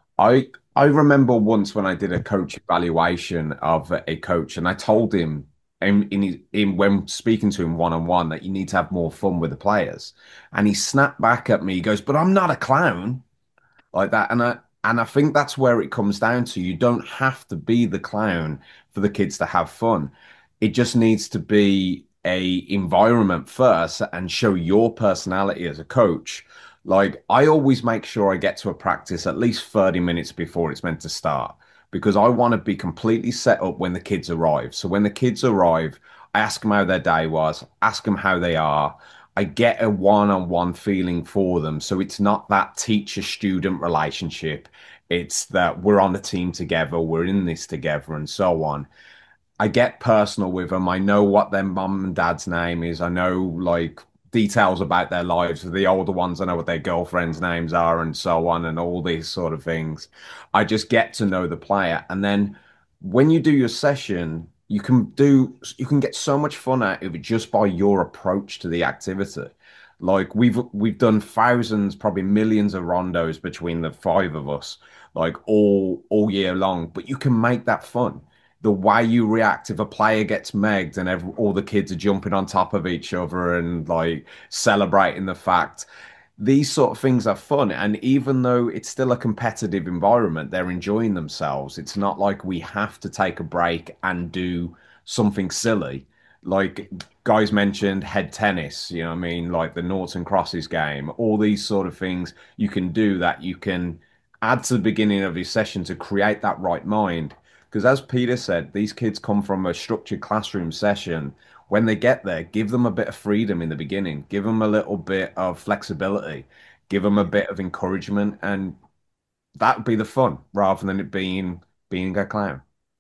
I I remember once when I did a coach evaluation of a coach and I told him in, in, in when speaking to him one-on-one that you need to have more fun with the players. And he snapped back at me. He goes, but I'm not a clown like that. And I, and I think that's where it comes down to. You don't have to be the clown for the kids to have fun. It just needs to be a environment first and show your personality as a coach. Like I always make sure I get to a practice at least thirty minutes before it's meant to start because I want to be completely set up when the kids arrive. So when the kids arrive, I ask them how their day was, ask them how they are. I get a one-on-one feeling for them. So it's not that teacher-student relationship. It's that we're on the team together, we're in this together and so on. I get personal with them. I know what their mum and dad's name is. I know like details about their lives. The older ones, I know what their girlfriends' names are and so on and all these sort of things. I just get to know the player. And then when you do your session, you can do, you can get so much fun out of it just by your approach to the activity. Like we've, we've done thousands, probably millions of rondos between the five of us, like all, all year long, but you can make that fun. The way you react if a player gets megged and every, all the kids are jumping on top of each other and like celebrating the fact. These sort of things are fun. And even though it's still a competitive environment, they're enjoying themselves. It's not like we have to take a break and do something silly. Like guys mentioned head tennis, you know what I mean? Like the noughts and crosses game, all these sort of things you can do that you can add to the beginning of your session to create that right mind. Because as Peter said, these kids come from a structured classroom session. When they get there, give them a bit of freedom in the beginning. Give them a little bit of flexibility. Give them a bit of encouragement. And that would be the fun rather than it being being a clown.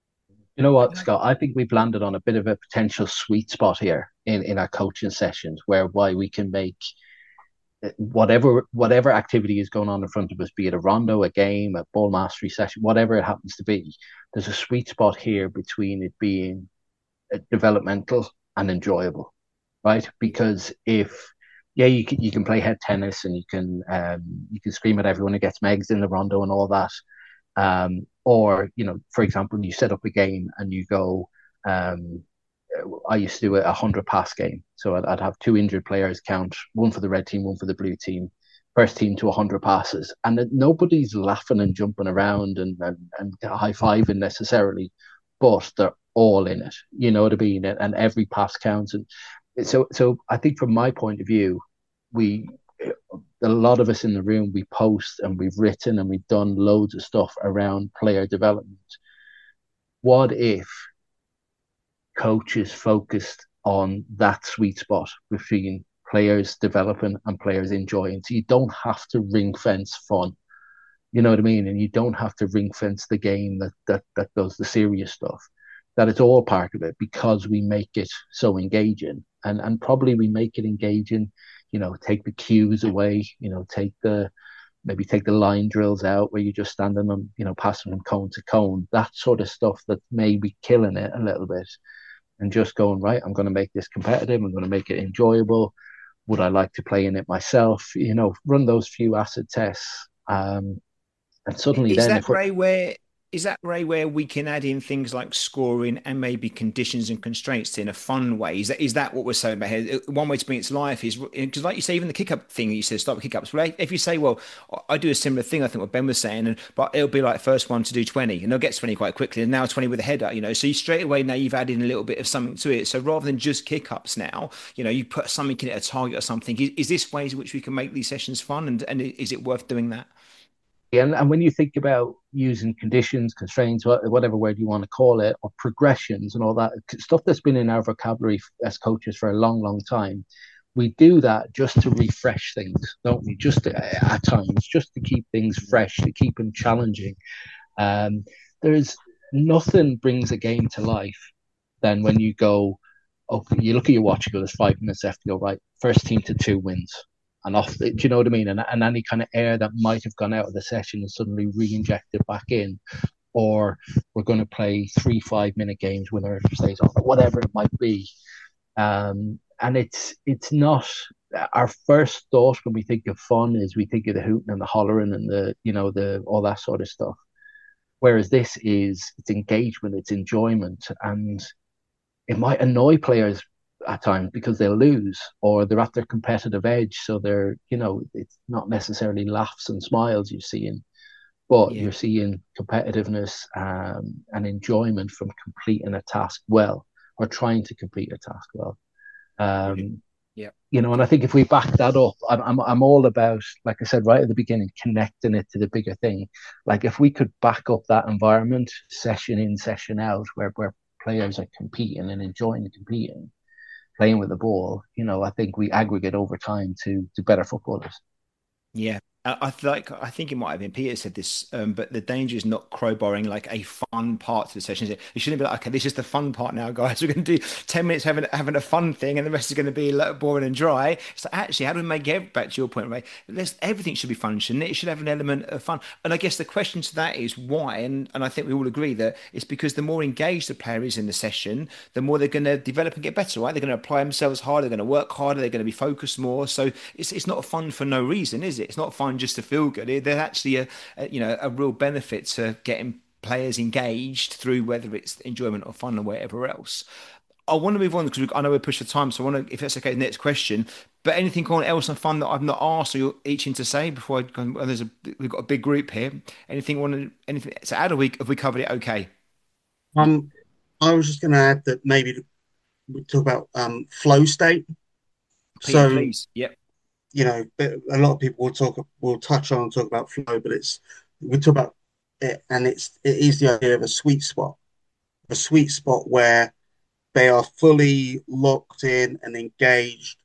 You know what, Scott? I think we've landed on a bit of a potential sweet spot here in, in our coaching sessions whereby we can make whatever whatever activity is going on in front of us, be it a rondo, a game, a ball mastery session, whatever it happens to be, there's a sweet spot here between it being developmental and enjoyable, right? Because if yeah, you can you can play head tennis and you can um, you can scream at everyone who gets megs in the rondo and all that. Um, or you know, for example, you set up a game and you go. Um, I used to do a hundred pass game, so I'd, I'd have two injured players count, one for the red team, one for the blue team. First team to a hundred passes, and then nobody's laughing and jumping around and and, and high fiving necessarily, but they're all in it. You know what I mean? And, and every pass counts, and so so I think from my point of view, we a lot of us in the room we post and we've written and we've done loads of stuff around player development. What if coaches focused on that sweet spot between players developing and players enjoying? So you don't have to ring fence fun. You know what I mean? And you don't have to ring fence the game that that that does the serious stuff. That it's all part of it because we make it so engaging. And and probably we make it engaging, you know, take the cues away, you know, take the maybe take the line drills out where you're just standing on, you know, passing from cone to cone, that sort of stuff that may be killing it a little bit. And just going, right, I'm going to make this competitive. I'm going to make it enjoyable. Would I like to play in it myself? You know, run those few acid tests. Um, and suddenly Is then that if we're, Ray where is that Ray where we can add in things like scoring and maybe conditions and constraints in a fun way? Is that is that what we're saying about here? One way to bring it to life is because, like you say, even the kick up thing you said, start with kick ups. Well, if you say, well, I do a similar thing, I think what Ben was saying, and but it'll be like first one to do twenty, and they'll get twenty quite quickly, and now twenty with a header, you know. So you straight away now you've added a little bit of something to it. So rather than just kick ups now, you know, you put something in it, a target or something. Is, is this ways in which we can make these sessions fun, and and is it worth doing that? and, and when you think about using conditions, constraints, whatever word you want to call it, or progressions and all that stuff that's been in our vocabulary as coaches for a long, long time, we do that just to refresh things, don't we? Just to, at times, just to keep things fresh, to keep them challenging. Um, there's nothing brings a game to life than when you go, okay, you look at your watch, you go, there's five minutes left, you go, right, first team to two wins. And off, do you know what I mean? And, and any kind of air that might have gone out of the session is suddenly re-injected back in. Or we're going to play three five minute games, winner stays on, whatever it might be. Um, and it's it's not our first thought when we think of fun is we think of the hooting and the hollering and the you know the all that sort of stuff. Whereas this is it's engagement, it's enjoyment, and it might annoy players at times because they'll lose or they're at their competitive edge. So they're, you know, it's not necessarily laughs and smiles you're seeing, but Yeah. you're seeing competitiveness um, and enjoyment from completing a task well or trying to complete a task well. Um, Yeah. You know, and I think if we back that up, I'm, I'm I'm all about, like I said right at the beginning, connecting it to the bigger thing. Like if we could back up that environment, session in, session out, where where players are competing and enjoying competing, playing with the ball, you know, I think we aggregate over time to to better footballers. Yeah. I, I feel like I think it might have been Peter said this, um, but the danger is not crowbarring like a fun part to the session. It shouldn't be like, okay, this is the fun part now, guys. We're going to do ten minutes having having a fun thing, and the rest is going to be like boring and dry. So actually, how do we make it back to your point, Ray? Let's, everything should be fun, shouldn't it? It should have an element of fun. And I guess the question to that is why? And and I think we all agree that it's because the more engaged the player is in the session, the more they're going to develop and get better, right? They're going to apply themselves harder, they're going to work harder, they're going to be focused more. So it's it's not fun for no reason, is it? It's not fun just to feel good. There's actually a, a you know a real benefit to getting players engaged through whether it's enjoyment or fun or whatever else. I want to move on because I know we're pushed for time, so I want to, if that's okay, next question. But anything on else on fun that I've not asked or you're itching to say before I go? Well, there's a we've got a big group here. Anything want to anything to add? A week have we covered it? Okay. Um, I was just going to add that maybe we talk about um, flow state. Peter, So, please. Yep. you know, a lot of people will talk, will touch on and talk about flow, but it's we talk about it, and it's it is the idea of a sweet spot, a sweet spot where they are fully locked in and engaged,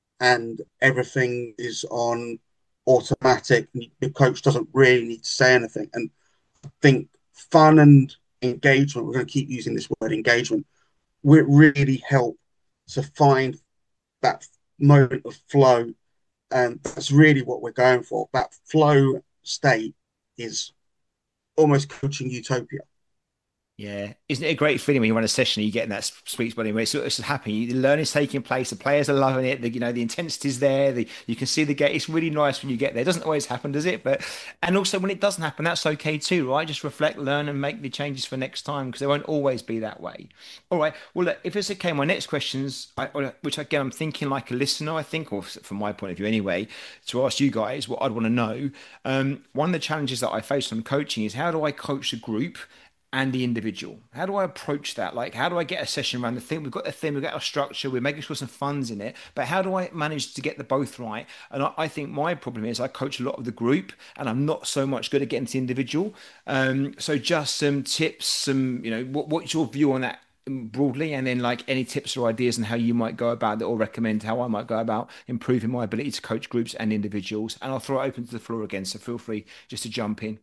and everything is on automatic. The coach doesn't really need to say anything, and I think fun and engagement. We're going to keep using this word engagement. Will really help to find that moment of flow, and that's really what we're going for. That flow state is almost coaching utopia. Yeah, isn't it a great feeling when you run a session and you get in that sweet spot anyway? So it's happy. The learning's taking place. The players are loving it. The, you know, the intensity's there. The, you can see the gate. It's really nice when you get there. It doesn't always happen, does it? But and also when it doesn't happen, that's okay too, right? Just reflect, learn, and make the changes for next time because they won't always be that way. All right. Well, look, if it's okay, my next questions, I, which again I'm thinking like a listener, I think, or from my point of view anyway, to ask you guys what I'd want to know. Um, one of the challenges that I face on coaching is how do I coach a group and the individual? How do I approach that? Like, how do I get a session around the thing? We've got the thing, we've got our structure, we're making sure some funds in it, but how do I manage to get the both right? And I, I think my problem is I coach a lot of the group and I'm not so much good at getting to the individual. Um, so just some tips, some, you know, what, what's your view on that broadly? And then like any tips or ideas on how you might go about it or recommend how I might go about improving my ability to coach groups and individuals. And I'll throw it open to the floor again. So feel free just to jump in.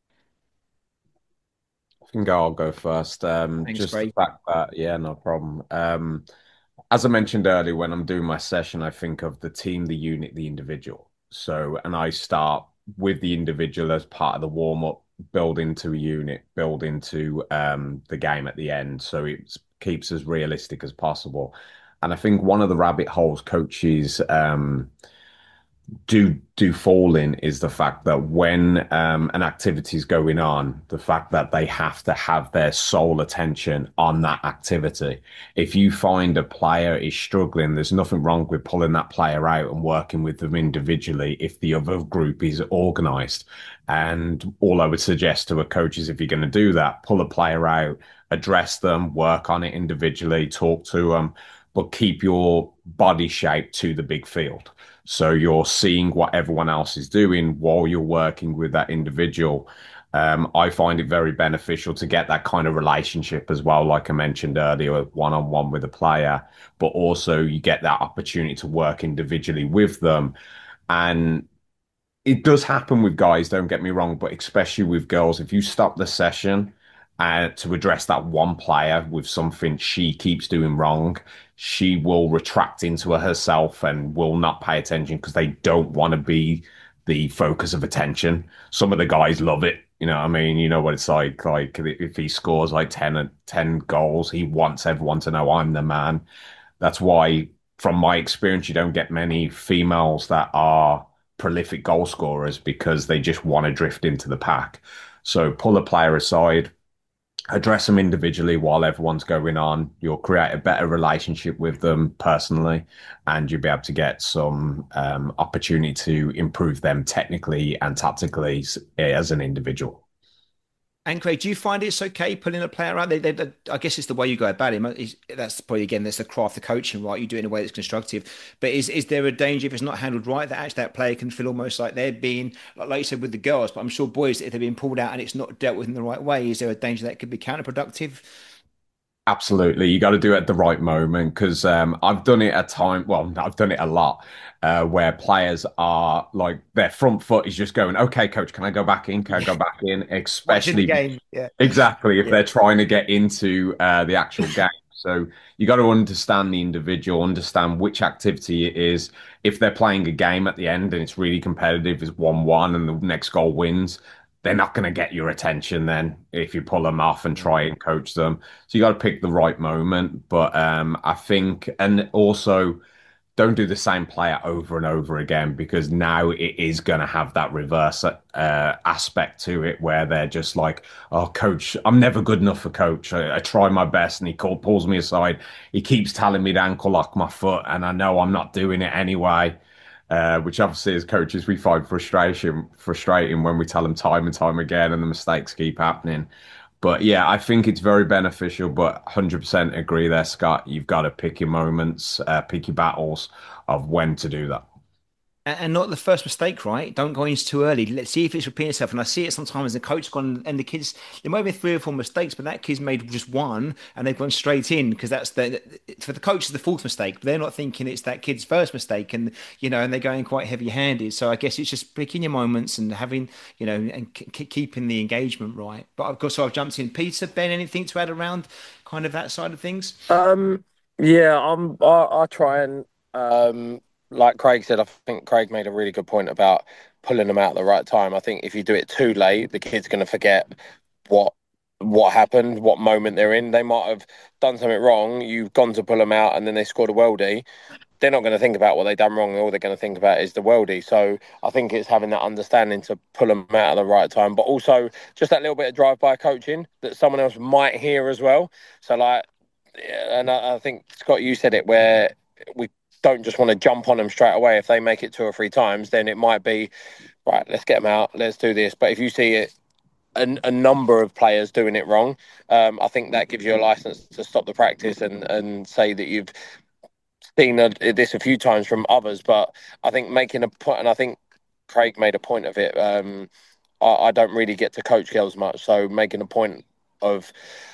I think I'll go first. Um, Thanks, just the Craig. fact that, yeah, no problem. Um, as I mentioned earlier, when I'm doing my session, I think of the team, the unit, the individual. So, and I start with the individual as part of the warm up, build into a unit, build into um, the game at the end. So it keeps as realistic as possible. And I think one of the rabbit holes coaches um, do do fall in is the fact that when um, an activity is going on, the fact that they have to have their sole attention on that activity. If you find a player is struggling, there's nothing wrong with pulling that player out and working with them individually if the other group is organized. And all I would suggest to a coach is if you're going to do that, pull a player out, address them, work on it individually, talk to them, but keep your body shape to the big field. So you're seeing what everyone else is doing while you're working with that individual. Um, I find it very beneficial to get that kind of relationship as well, like I mentioned earlier, one on one with a player, but also you get that opportunity to work individually with them. And it does happen with guys, don't get me wrong, but especially with girls, if you stop the session uh, to address that one player with something she keeps doing wrong, she will retract into herself and will not pay attention because they don't want to be the focus of attention. Some of the guys love it. You know what I mean? You know what it's like. Like if he scores like ten, ten goals, he wants everyone to know I'm the man. That's why, from my experience, you don't get many females that are prolific goal scorers because they just want to drift into the pack. So pull a player aside, address them individually while everyone's going on. You'll create a better relationship with them personally, and you'll be able to get some um, opportunity to improve them technically and tactically as an individual. And Craig, do you find it's okay pulling a player out? They, they, they- I guess it's the way you go about it. It's- That's probably again, that's the craft of coaching, right? You do it in a way that's constructive. But is is there a danger if it's not handled right that actually that player can feel almost like they're being, like, like you said with the girls, but I'm sure boys, if they're being pulled out and it's not dealt with in the right way, is there a danger that it could be counterproductive? Absolutely. You got to do it at the right moment because um, I've done it at time. Well, I've done it a lot uh, where players are like their front foot is just going, okay, coach, can I go back in? Can I go back in? Watching the Especially game, yeah, exactly if yeah. they're trying to get into uh, the actual game. So you got to understand the individual, understand which activity it is. If they're playing a game at the end and it's really competitive, it's one one and the next goal wins, they're not going to get your attention then if you pull them off and try and coach them. So you got to pick the right moment. But um, I think, and also don't do the same player over and over again because now it is going to have that reverse uh, aspect to it where they're just like, oh, coach, I'm never good enough for coach. I, I try my best and he call, pulls me aside. He keeps telling me to ankle lock my foot and I know I'm not doing it anyway. Uh, which obviously as coaches we find frustration frustrating when we tell them time and time again and the mistakes keep happening. But yeah, I think it's very beneficial, but one hundred percent agree there, Scott. You've got to pick your moments, uh, pick your battles of when to do that. And and not the first mistake, right? Don't go in too early. Let's see if it's repeating itself. And I see it sometimes the coach gone and the kids, there might be three or four mistakes, but that kid's made just one and they've gone straight in because that's the, for the coach, is the fourth mistake. But they're not thinking it's that kid's first mistake and, you know, and they're going quite heavy handed. So I guess it's just picking your moments and having, you know, and k- keeping the engagement right. But of course, so I've jumped in. Peter, Ben, anything to add around kind of that side of things? Um, yeah, I'm. I, I try and um, like Craig said, I think Craig made a really good point about pulling them out at the right time. I think if you do it too late, the kid's going to forget what what happened, what moment they're in. They might have done something wrong. You've gone to pull them out, and then they scored a worldie. They're not going to think about what they've done wrong. All they're going to think about is the worldie. So I think it's having that understanding to pull them out at the right time, but also just that little bit of drive-by coaching that someone else might hear as well. So like, and I, I think Scott, you said it, where we don't just want to jump on them straight away. If they make it two or three times, then it might be right. Let's get them out. Let's do this. But if you see it, a, a number of players doing it wrong, um, I think that gives you a license to stop the practice and and say that you've seen a, this a few times from others. But I think making a point, and I think Craig made a point of it. Um, I, I don't really get to coach girls much, so making a point of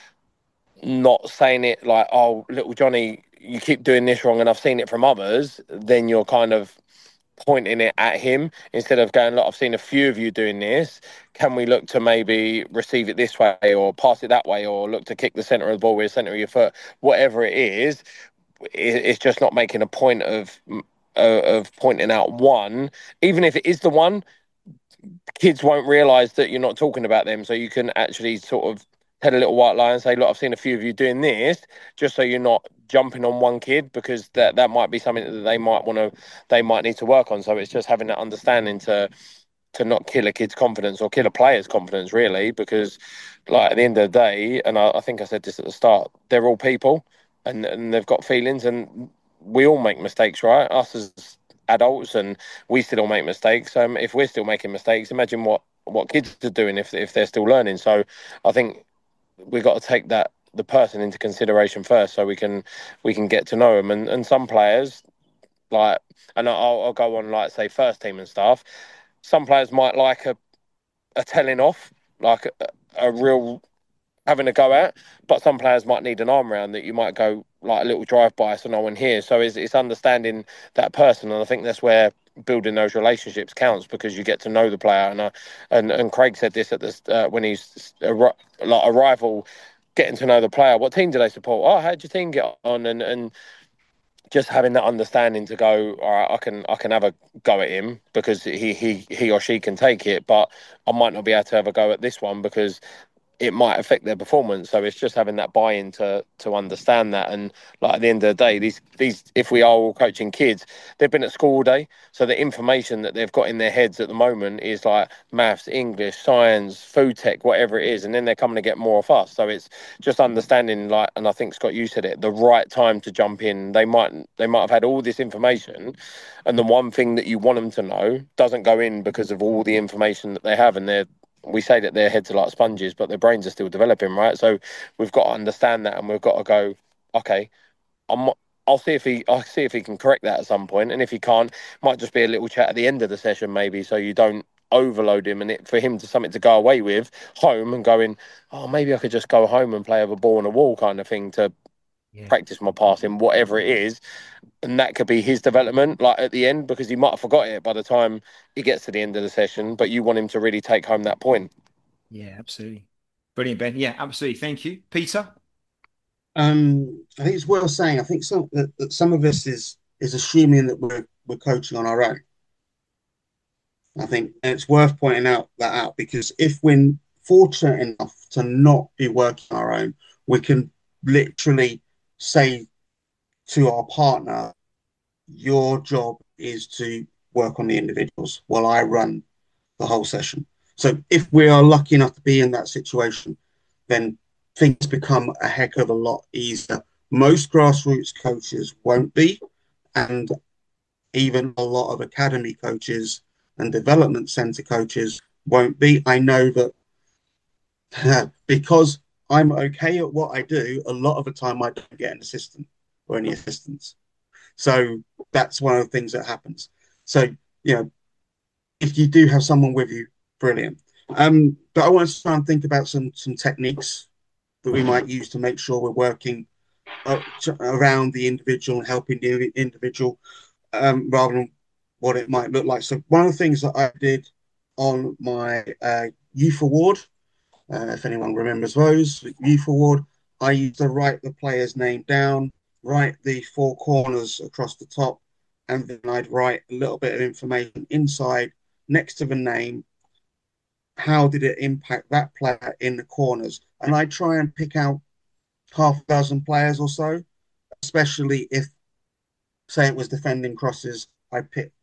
not saying it like, "Oh, little Johnny, you keep doing this wrong," and I've seen it from others. Then you're kind of pointing it at him instead of going, "Look, I've seen a few of you doing this. Can we look to maybe receive it this way or pass it that way or look to kick the centre of the ball with the centre of your foot?" Whatever it is, it's just not making a point of of pointing out one, even if it is the one. Kids won't realise that you're not talking about them, so you can actually sort of tell a little white lie and say, "Look, I've seen a few of you doing this," just so you're not jumping on one kid, because that that might be something that they might want to, they might need to work on. So it's just having that understanding to to not kill a kid's confidence or kill a player's confidence, really, because like at the end of the day, and I, I think I said this at the start, they're all people, and and they've got feelings, and we all make mistakes, right? Us as adults, and we still all make mistakes. Um, if we're still making mistakes, imagine what what kids are doing if if they're still learning. So I think we've got to take that the person into consideration first, so we can we can get to know them. And and some players, like, and I'll, I'll go on, like, say, first team and stuff. Some players might like a, a telling off, like a, a real having a go at, but some players might need an arm round that you might go like a little drive by so no one hears. So it's, it's understanding that person, and I think that's where building those relationships counts, because you get to know the player. And I, and and Craig said this at this uh, when he's a, like a rival, getting to know the player. What team do they support? Oh, how'd your team get on? And and just having that understanding to go, all right, I can I can have a go at him because he he he or she can take it, but I might not be able to have a go at this one because it might affect their performance. So it's just having that buy-in to to understand that. And like at the end of the day, these these if we are all coaching kids, they've been at school all day, so the information that they've got in their heads at the moment is like maths, English, science, food tech, whatever it is, and then they're coming to get more of us. So it's just understanding, like, and I think Scott, you said it, the right time to jump in. They might they might have had all this information, and the one thing that you want them to know doesn't go in because of all the information that they have, and they're we say that their heads are like sponges, but their brains are still developing, right? So we've got to understand that, and we've got to go, okay, I'm, I'll see if he, I'll see if he can correct that at some point, and if he can't, it might just be a little chat at the end of the session, maybe, so you don't overload him, and it, for him to something to go away with home and going, oh, maybe I could just go home and play with a ball on a wall, kind of thing, to yeah. practice my passing, whatever it is. And that could be his development, like at the end, because he might have forgot it by the time he gets to the end of the session, but you want him to really take home that point. Yeah, absolutely. Brilliant, Ben. Yeah, absolutely. Thank you. Peter? Um, I think it's worth saying, I think some that, that some of this is is assuming that we're we're coaching on our own. I think and it's worth pointing out that out, because if we're fortunate enough to not be working on our own, we can literally say to our partner, your job is to work on the individuals while I run the whole session. So if we are lucky enough to be in that situation, then things become a heck of a lot easier. Most grassroots coaches won't be, and even a lot of academy coaches and development center coaches won't be. I know that uh, because I'm okay at what I do, a lot of the time I don't get an assistant or any assistants. So that's one of the things that happens. So, you know, if you do have someone with you, brilliant. Um, but I want to try and think about some some techniques that we might use to make sure we're working uh, to, around the individual and helping the individual um, rather than what it might look like. So one of the things that I did on my uh, youth award, uh, if anyone remembers those, youth award, I used to write the player's name down, write the four corners across the top, and then I'd write a little bit of information inside next to the name, how did it impact that player in the corners? And I try and pick out half a dozen players or so, especially if, say, it was defending crosses, I pick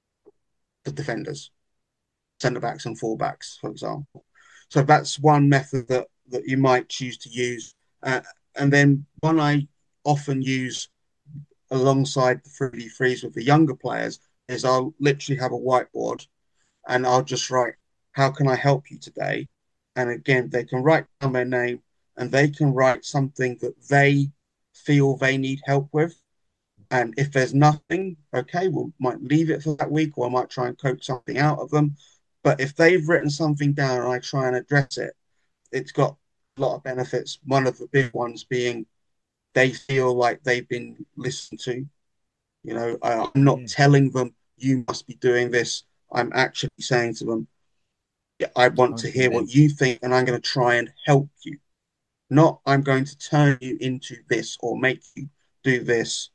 the defenders, centre backs and full backs, for example. So that's one method that, that you might choose to use. Uh, and then one I often use alongside the three v threes with the younger players is I'll literally have a whiteboard and I'll just write, how can I help you today? And again, they can write down their name and they can write something that they feel they need help with. And if there's nothing, okay, we might leave it for that week, or I might try and coach something out of them. But if they've written something down and I try and address it, it's got a lot of benefits. One of the big ones being they feel like they've been listened to. You know, I, I'm not yeah. telling them you must be doing this. I'm actually saying to them, yeah, I want to hear what you think, and I'm going to try and help you. Not I'm going to turn you into this or make you do this.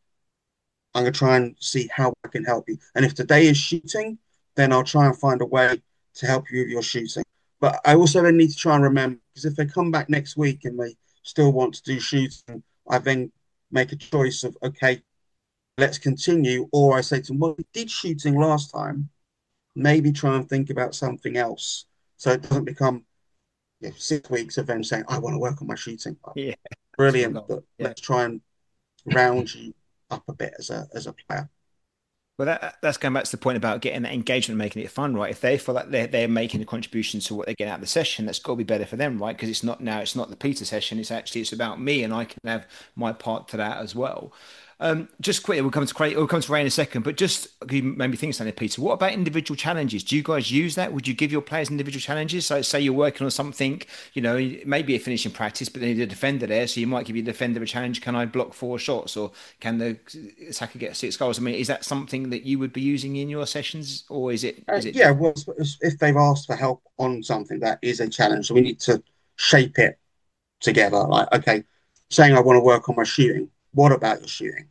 I'm going to try and see how I can help you. And if today is shooting, then I'll try and find a way to help you with your shooting. But I also then need to try and remember, because if they come back next week and they still want to do shooting, I then make a choice of, okay, let's continue. Or I say to them, well, we did shooting last time. Maybe try and think about something else. So it doesn't become you know, six weeks of them saying, I want to work on my shooting. Yeah. Brilliant. But yeah. let's try and round you up a bit as a as a player. Well, that, that's going back to the point about getting that engagement, making it fun, right? If they feel like they're, they're making a contribution to what they get out of the session, that's got to be better for them, right? Because it's not now, it's not the Peter session. It's actually, it's about me, and I can have my part to that as well. Um, just quickly, we'll come to Craig, we'll come to Ray in a second, but just you made me think something, Peter. What about individual challenges? Do you guys use that? Would you give your players individual challenges? So say you're working on something, you know, maybe a finishing practice, but then you need a defender there. So you might give your defender a challenge. Can I block four shots, or can the attacker get six goals? I mean, is that something that you would be using in your sessions, or is it? Is it uh, yeah, well, if they've asked for help on something, that is a challenge. So we need to shape it together. Like, okay, saying I want to work on my shooting. What about your shooting?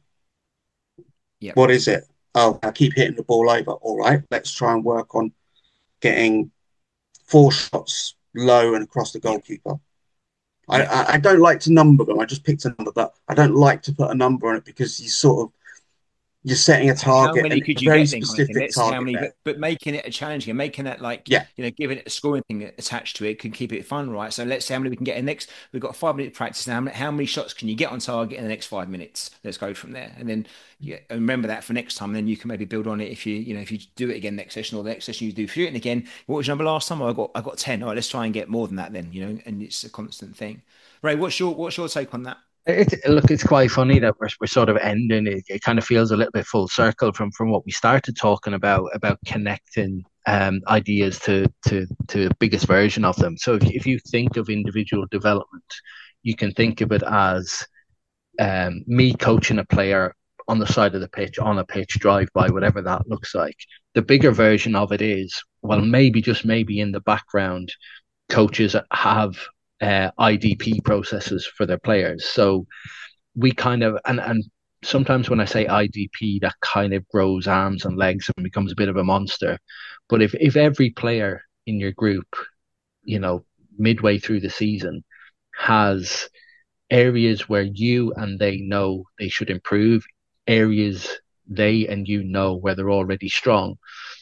Yep. What is it? Oh, I keep hitting the ball over. All right, let's try and work on getting four shots low and across the goalkeeper. Yep. I, I, I don't like to number them. I just picked a number, but I don't like to put a number on it because you sort of you're setting a target. How many could you very get? Specific Let's see how many, but, but making it a challenging, making it like, yeah. you know, giving it a scoring thing attached to it can keep it fun, right? So let's see how many we can get in next. We've got five minute practice now. How many shots can you get on target in the next five minutes? Let's go from there, and then yeah, remember that for next time. Then you can maybe build on it if you, you know, if you do it again next session, or the next session you do shooting again. What was your number last time? Oh, I got, I got ten. All right, let's try and get more than that then. You know, and it's a constant thing. Ray, what's your, what's your take on that? It, look, it's quite funny that we're, we're sort of ending. It, it kind of feels a little bit full circle from, from what we started talking about, about connecting um, ideas to, to, to the biggest version of them. So if, if you think of individual development, you can think of it as um, me coaching a player on the side of the pitch, on a pitch, drive by, whatever that looks like. The bigger version of it is, well, maybe, just maybe in the background, coaches have Uh, I D P processes for their players. So we kind of, and, and sometimes when I say I D P, that kind of grows arms and legs and becomes a bit of a monster. But if, if every player in your group, you know, midway through the season has areas where you and they know they should improve, areas they and you know where they're already strong.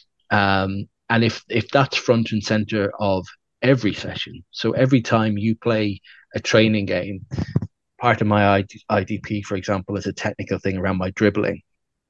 Um, and if, if that's front and center of every session. So every time you play a training game, part of my I D P, for example, is a technical thing around my dribbling.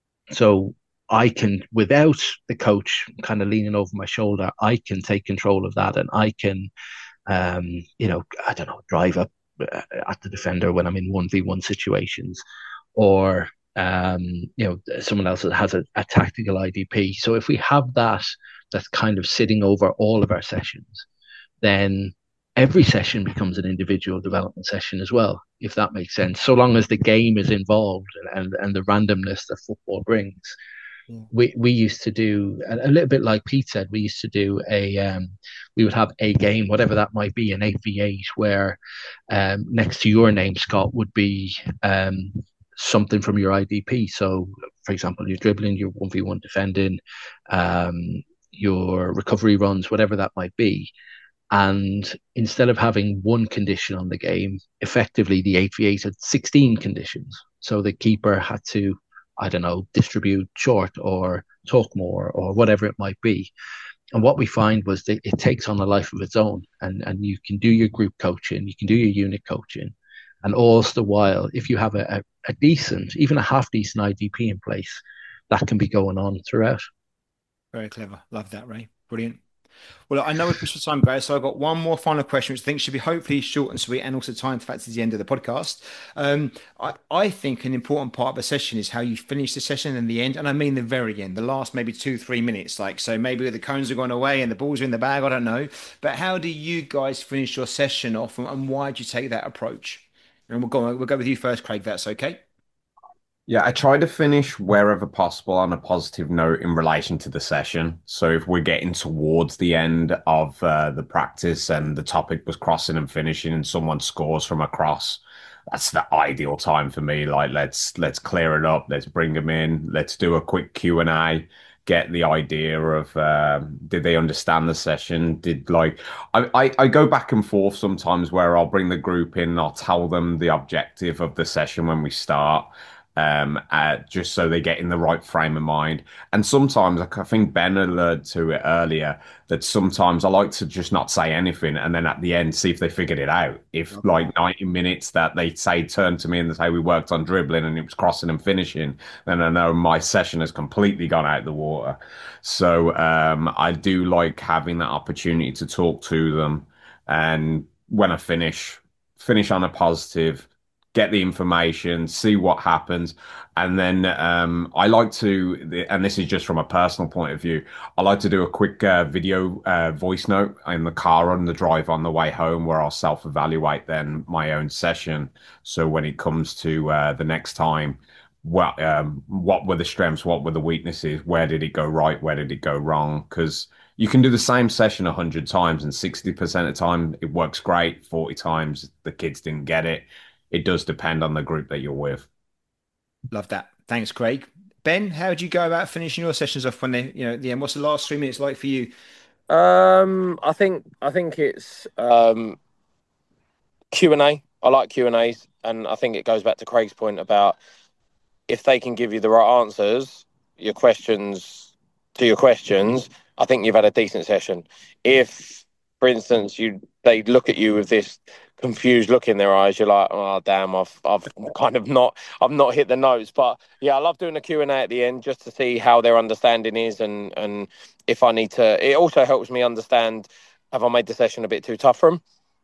So I can, without the coach kind of leaning over my shoulder, I can take control of that, and I can, um, you know, I don't know, drive up at the defender when I'm in one v one situations, or um, you know, someone else that has a, a tactical I D P. So if we have that, that's kind of sitting over all of our sessions, then every session becomes an individual development session as well, if that makes sense. So long as the game is involved and, and, and the randomness that football brings. Yeah. We we used to do a, a little bit like Pete said. We used to do a um, we would have a game, whatever that might be, an eight v eight, where um, next to your name, Scott, would be um, something from your I D P. So, for example, you're dribbling, your one v one defending, um, your recovery runs, whatever that might be. And instead of having one condition on the game, effectively the eight v eight had sixteen conditions. So the keeper had to, I don't know, distribute short or talk more or whatever it might be. And what we find was that it takes on a life of its own. And, and you can do your group coaching, you can do your unit coaching. And all the while, if you have a, a, a decent, even a half decent I D P in place, that can be going on throughout. Very clever. Love that, Ray. Brilliant. Well, I know we're pushed for time, guys, so I've got one more final question, which I think should be hopefully short and sweet and also timed to the end of the podcast. Um, I, I think an important part of a session is how you finish the session in the end, and I mean the very end, the last maybe two, three minutes. Like, so maybe the cones have gone away and the balls are in the bag, I don't know. But how do you guys finish your session off, and, and why do you take that approach? And we'll go, we'll go with you first, Craig, that's okay. Yeah, I try to finish wherever possible on a positive note in relation to the session. So if we're getting towards the end of uh, the practice and the topic was crossing and finishing and someone scores from a cross, that's the ideal time for me. Like, let's let's clear it up. Let's bring them in. Let's do a quick Q and A. Get the idea of uh, did they understand the session? Did like I, I I go back and forth sometimes where I'll bring the group in and I'll tell them the objective of the session when we start um, uh, just so they get in the right frame of mind. And sometimes, like I think Ben alluded to it earlier, that sometimes I like to just not say anything and then at the end see if they figured it out. If Okay. like ninety minutes that they say turn to me and they say we worked on dribbling and it was crossing and finishing, then I know my session has completely gone out the water. So um, I do like having that opportunity to talk to them, and when I finish, finish on a positive, get the information, see what happens. And then um, I like to, and this is just from a personal point of view, I like to do a quick uh, video uh, voice note in the car on the drive on the way home where I'll self-evaluate then my own session. So when it comes to uh, the next time, what um, what were the strengths, what were the weaknesses, where did it go right, where did it go wrong? Because you can do the same session a hundred times and sixty percent of the time it works great, forty times the kids didn't get it. It does depend on the group that you're with. Love that. Thanks, Craig. Ben, how do you go about finishing your sessions off when they, you know, at the end? What's the last three minutes like for you? Um, I think I think it's um, Q and A. I like Q and A's, and I think it goes back to Craig's point about if they can give you the right answers, your questions to your questions. I think you've had a decent session. If, for instance, you they look at you with this confused look in their eyes, you're like, oh damn, I've I've kind of not I've not hit the notes. But yeah, I love doing a Q and A at the end just to see how their understanding is, and and if I need to. It also helps me understand, have I made the session a bit too tough for them?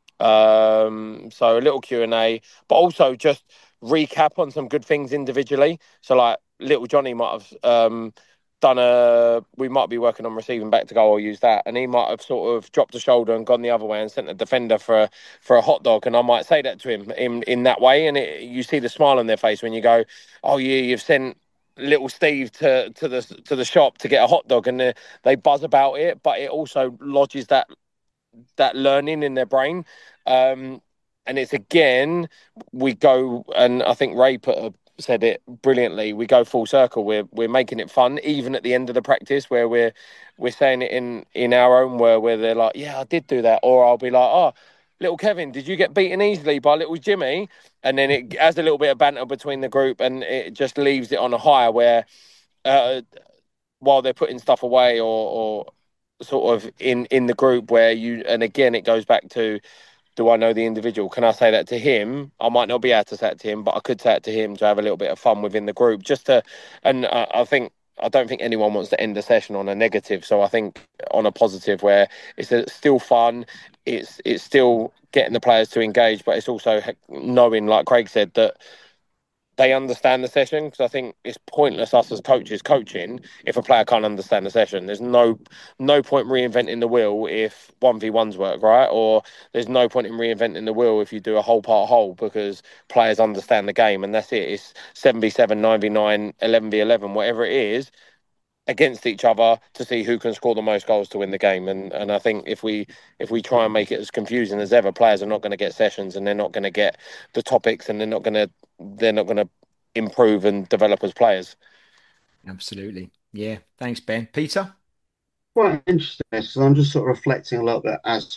Um, so a little Q and A, but also just recap on some good things individually. So like little Johnny might have um done a, we might be working on receiving back to goal, or use that, and he might have sort of dropped a shoulder and gone the other way and sent a defender for a, for a hot dog, and I might say that to him in in that way, and it, you see the smile on their face when you go, oh yeah, you've sent little Steve to to the to the shop to get a hot dog, and they, they buzz about it, but it also lodges that that learning in their brain. Um, and it's again, we go, and I think Ray put a, said it brilliantly. We go full circle. We're we're making it fun, even at the end of the practice, where we're we're saying it in in our own word, where they're like, "Yeah, I did do that," or I'll be like, "Oh, little Kevin, did you get beaten easily by little Jimmy?" And then it has a little bit of banter between the group, and it just leaves it on a high where, uh, while they're putting stuff away, or or sort of in in the group where you, and again it goes back to, do I know the individual? Can I say that to him? I might not be able to say it to him, but I could say it to him to have a little bit of fun within the group, just to, and I, I think, I don't think anyone wants to end the session on a negative. So I think on a positive, where it's a, still fun, it's it's still getting the players to engage, but it's also knowing, like Craig said, that they understand the session, because I think it's pointless us as coaches coaching if a player can't understand the session. There's no no point reinventing the wheel if one v ones work, right? Or there's no point in reinventing the wheel if you do a whole part whole, because players understand the game, and that's it. It's seven v seven, nine v nine, eleven v eleven, whatever it is, against each other to see who can score the most goals to win the game. And and I think if we if we try and make it as confusing as ever, players are not going to get sessions, and they're not going to get the topics, and they're not going to they're not going to improve and develop as players. Absolutely. Yeah. Thanks, Ben. Peter? Quite interesting. So I'm just sort of reflecting a little bit as we're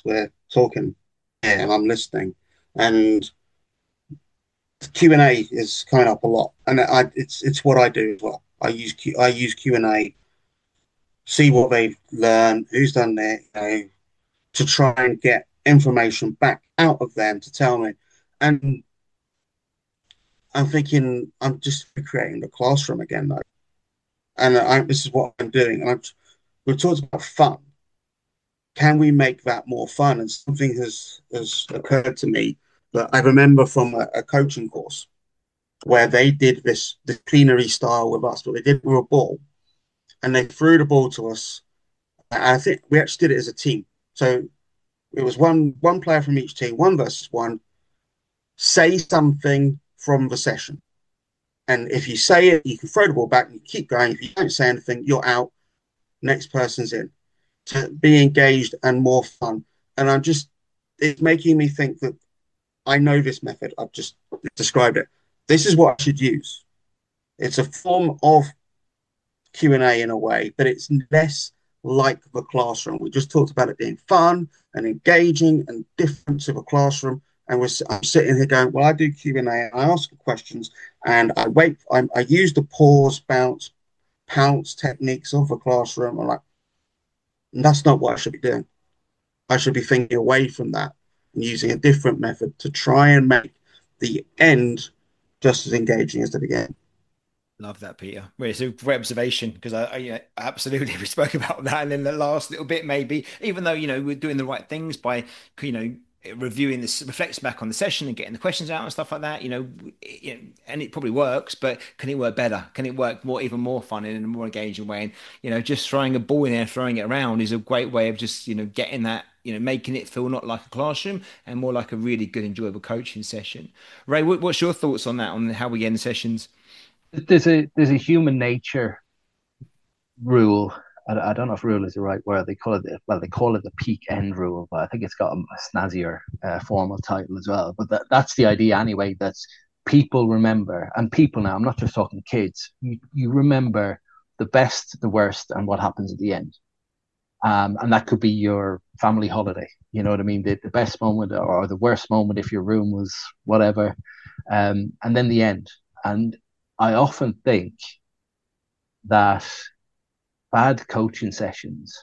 talking here and I'm listening, and Q and A is coming up a lot, and I, it's it's what I do as well. I use Q, I use Q and A, see what they've learned, who's done it, you know, to try and get information back out of them to tell me. And I'm thinking I'm just creating the classroom again, though, and I, this is what I'm doing. And I've, we've talked about fun. Can we make that more fun? And something has has occurred to me that I remember from a, a coaching course where they did this the plenary style with us, but they did it with a ball, and they threw the ball to us. And I think we actually did it as a team. So it was one one player from each team, one versus one. Say something from the session, and if you say it, you can throw the ball back and you keep going. If you don't say anything, you're out. Next person's in. To be engaged and more fun. And I'm just, it's making me think that I know this method. I've just described it. This is what I should use. It's a form of Q and A in a way, but it's less like the classroom. We just talked about it being fun and engaging and different to the classroom. And we're, I'm sitting here going, well, I do Q and A, and I ask questions, and I wait. I, I use the pause, bounce, pounce techniques of the classroom. I'm like, and that's not what I should be doing. I should be thinking away from that and using a different method to try and make the end just as engaging as the beginning. Love that, Peter. Well, it's a great observation because I, I, you know, absolutely we spoke about that, and then the last little bit maybe, even though you know we're doing the right things by you know reviewing this, reflects back on the session and getting the questions out and stuff like that, you know, you know, and it probably works, but can it work better? Can it work more, even more fun in a more engaging way? And you know, just throwing a ball in there, throwing it around is a great way of just you know getting that. You know, making it feel not like a classroom and more like a really good, enjoyable coaching session. Ray, what, what's your thoughts on that? On how we end sessions? There's a there's a human nature rule. I, I don't know if rule is the right word. They call it the, well, they call it the peak end rule, but I think it's got a, a snazzier uh, formal title as well. But that, that's the idea anyway. That's people remember, and people now. I'm not just talking kids. You you remember the best, the worst, and what happens at the end. Um, and that could be your family holiday. You know what I mean? The, the best moment or the worst moment if your room was whatever, um, and then the end. And I often think that bad coaching sessions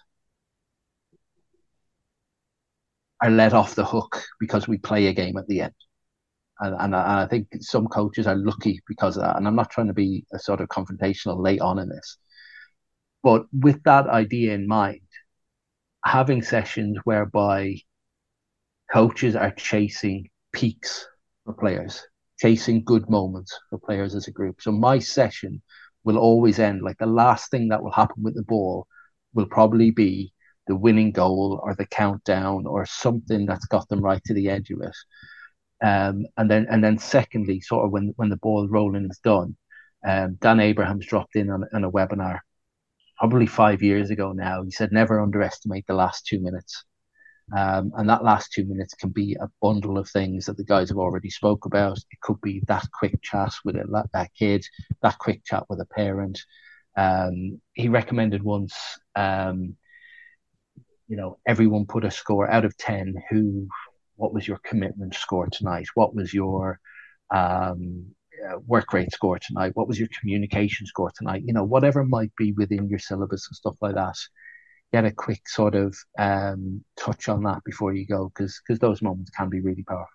are let off the hook because we play a game at the end. And, and, I, and I think some coaches are lucky because of that. And I'm not trying to be a sort of confrontational late on in this. But with that idea in mind, having sessions whereby coaches are chasing peaks for players, chasing good moments for players as a group. So my session will always end, like the last thing that will happen with the ball will probably be the winning goal or the countdown or something that's got them right to the edge of it. Um, and then, and then secondly, sort of when, when the ball rolling is done, um, Dan Abrahams dropped in on, on a webinar probably five years ago now. He said, never underestimate the last two minutes. Um, and that last two minutes can be a bundle of things that the guys have already spoke about. It could be that quick chat with a, a kid, that quick chat with a parent. Um, he recommended once, um, you know, everyone put a score out of ten. Who, what was your commitment score tonight? What was your um, uh, work rate score tonight? What was your communication score tonight? You know, whatever might be within your syllabus and stuff like that. Get a quick sort of um, touch on that before you go, because because those moments can be really powerful.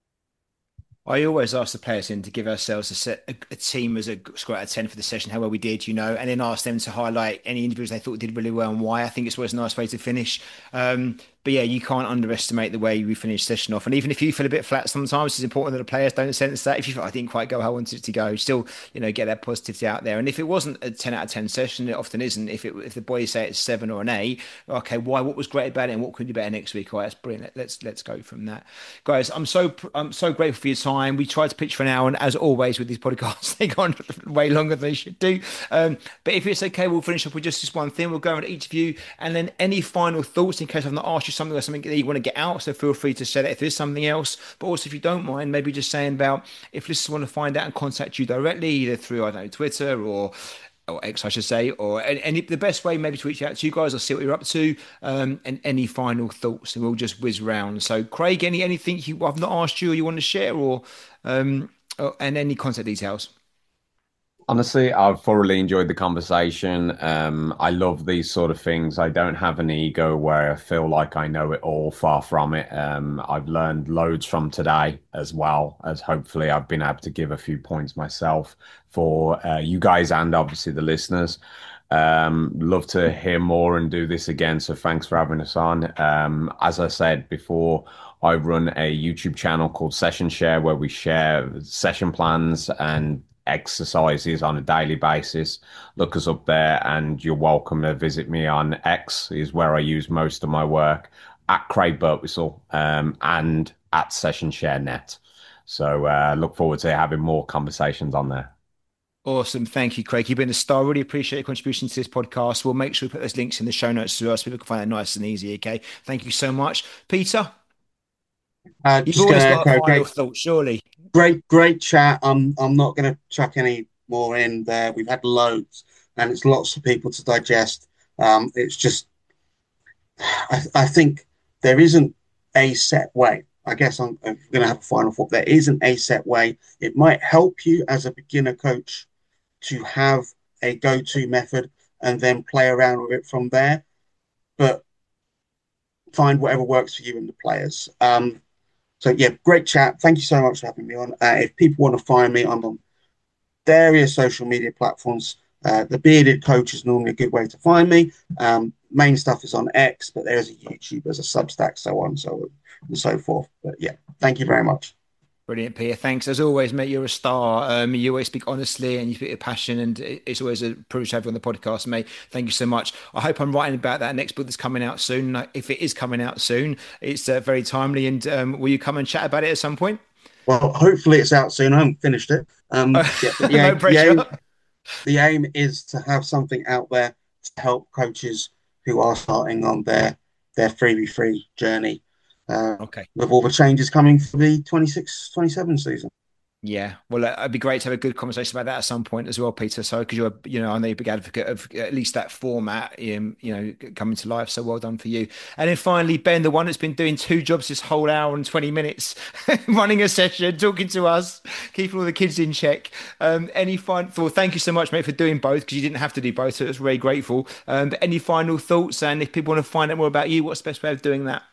I always ask the players in to give ourselves a, set, a, a team as a score out of ten for the session, how well we did, you know, and then ask them to highlight any individuals they thought did really well and why. I think it's always a nice way to finish. Um, but yeah, you can't underestimate the way we finish session off. And even if you feel a bit flat sometimes, it's important that the players don't sense that. If you feel I didn't quite go how I wanted it to go, still, you know, get that positivity out there. And if it wasn't a ten out of ten session, it often isn't. If it if the boys say it's seven or an eight, okay, why? What was great about it, and what could you do better next week? All right, that's brilliant. Let's let's go from that, guys. I'm so I'm so grateful for your time. We tried to pitch for an hour, and as always with these podcasts, they go on way longer than they should do. Um, but if it's okay, we'll finish up with just this one thing. We'll go around each of you, and then any final thoughts in case I've not asked you something or something that you want to get out. So feel free to say that if there's something else. But also, if you don't mind, maybe just saying about if listeners want to find out and contact you directly, either through I don't know Twitter or or X, I should say, or any, any the best way maybe to reach out to you guys or see what you're up to, um, and any final thoughts, and we'll just whiz round. So, Craig, any anything you I've not asked you or you want to share, or um, or, and any contact details. Honestly, I've thoroughly enjoyed the conversation. Um, I love these sort of things. I don't have an ego where I feel like I know it all, far from it. Um, I've learned loads from today, as well as hopefully I've been able to give a few points myself for uh, you guys and obviously the listeners. Um, love to hear more and do this again. So thanks for having us on. Um, as I said before, I run a YouTube channel called Session Share where we share session plans and exercises on a daily basis. Look us up there, and you're welcome to visit me on X, is where I use most of my work, at Craig Burtwhistle, um, and at Session Share Net. So uh, look forward to having more conversations on there. Awesome. Thank you, Craig. You've been a star. Really appreciate your contribution to this podcast. We'll make sure we put those links in the show notes as well so people can find it nice and easy. Okay. Thank you so much. Peter, Uh, you've just going always to got a echo, final great, thought, surely. great, great chat. I'm, I'm not going to chuck any more in there. We've had loads, and it's lots of people to digest. Um, it's just, I, I think there isn't a set way. I guess I'm, I'm going to have a final thought. There isn't a set way. It might help you as a beginner coach to have a go-to method and then play around with it from there. But find whatever works for you and the players. Um, so yeah, great chat. Thank you so much for having me on. Uh, if people want to find me, I'm on various social media platforms. Uh, the Bearded Coach is normally a good way to find me. Um, main stuff is on X, but there's a YouTube, there's a Substack, so on, so and so forth. But yeah, thank you very much. Brilliant, Peter. Thanks. As always, mate, you're a star. Um, you always speak honestly and you speak with passion, and it's always a privilege to have you on the podcast, mate. Thank you so much. I hope I'm writing about that next book that's coming out soon. If it is coming out soon, it's uh, very timely. And um, will you come and chat about it at some point? Well, hopefully it's out soon. I haven't finished it. Um, yeah, the, no aim, pressure. The aim, the aim is to have something out there to help coaches who are starting on their their three v three journey. Uh, okay. With all the changes coming for the twenty-six twenty-seven season. Yeah, well, uh, it'd be great to have a good conversation about that at some point as well, Peter. So, because you're, you know, I know you're a big advocate of at least that format, um, you know, coming to life. So, well done for you. And then finally, Ben, the one that's been doing two jobs this whole hour and twenty minutes, running a session, talking to us, keeping all the kids in check. Um, any final? Well, thank you so much, mate, for doing both, because you didn't have to do both. So, it's very grateful. Um, but any final thoughts? And if people want to find out more about you, what's the best way of doing that?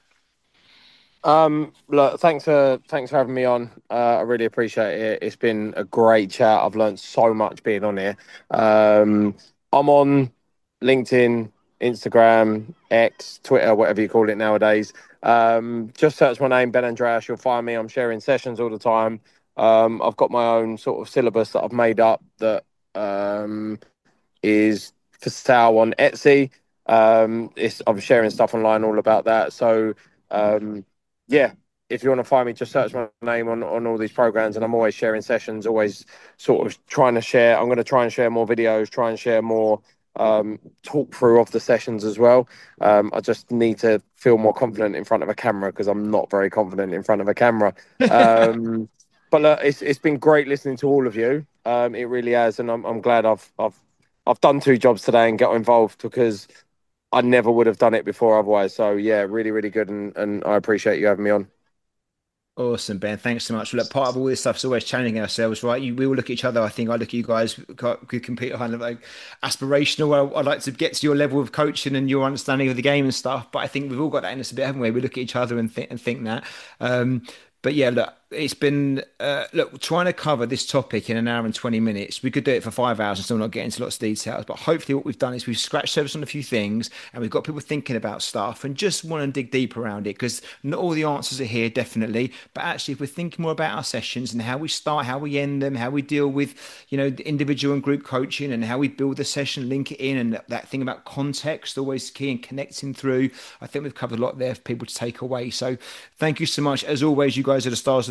Um, look, thanks for thanks for having me on. Uh, I really appreciate it. It's been a great chat. I've learned so much being on here. Um, I'm on LinkedIn, Instagram, X, Twitter, whatever you call it nowadays. Um, just search my name, Ben Andreas. You'll find me. I'm sharing sessions all the time. Um, I've got my own sort of syllabus that I've made up that um, is for sale on Etsy. Um, it's I'm sharing stuff online all about that. So. Um, Yeah, if you want to find me, just search my name on, on all these programs, and I'm always sharing sessions, always sort of trying to share. I'm going to try and share more videos, try and share more um, talk through of the sessions as well. Um, I just need to feel more confident in front of a camera because I'm not very confident in front of a camera. Um, but look, it's it's been great listening to all of you. Um, it really has, and I'm I'm glad I've I've I've done two jobs today and got involved because I never would have done it before otherwise. So yeah, really, really good. And, and I appreciate you having me on. Awesome, Ben. Thanks so much. Look, part of all this stuff is always challenging ourselves, right? You, we all look at each other. I think I look at you guys, could compete kind of like aspirational. I'd like to get to your level of coaching and your understanding of the game and stuff. But I think we've all got that in us a bit, haven't we? We look at each other and think and think that. Um, but yeah, look, it's been uh, look trying to cover this topic in an hour and twenty minutes. We could do it for five hours and still not get into lots of details. But hopefully, what we've done is we've scratched surface on a few things, and we've got people thinking about stuff and just want to dig deeper around it, because not all the answers are here, definitely. But actually, if we're thinking more about our sessions and how we start, how we end them, how we deal with, you know, the individual and group coaching, and how we build the session, link it in, and that, that thing about context, always key, and connecting through. I think we've covered a lot there for people to take away. So, thank you so much. As always, you guys are the stars of the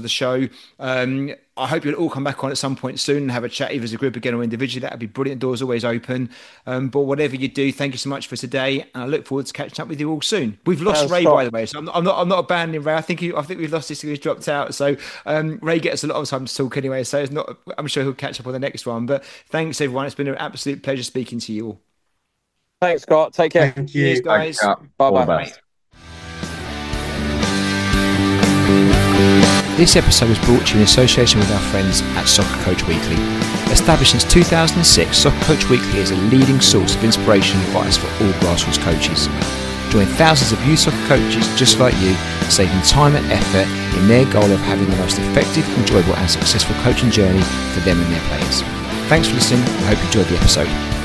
show. Um, I hope you'll all come back on at some point soon and have a chat, either as a group again or individually. That'd be brilliant. Doors always open. Um, but whatever you do, thank you so much for today, and I look forward to catching up with you all soon. We've lost Thanks, Ray, Scott. by the way, so I'm not, I'm not, I'm not abandoning Ray. I think he, I think we've lost this. He's dropped out. So um, Ray gets a lot of time to talk anyway. So it's not. I'm sure he'll catch up on the next one. But thanks everyone. It's been an absolute pleasure speaking to you all. Thanks, Scott. Take care. Thank you. Cheers, guys. Thanks, Bye all the bye. best. This episode was brought to you in association with our friends at Soccer Coach Weekly. Established since two thousand six, Soccer Coach Weekly is a leading source of inspiration and advice for all grassroots coaches. Join thousands of youth soccer coaches just like you, saving time and effort in their goal of having the most effective, enjoyable and successful coaching journey for them and their players. Thanks for listening. I hope you enjoyed the episode.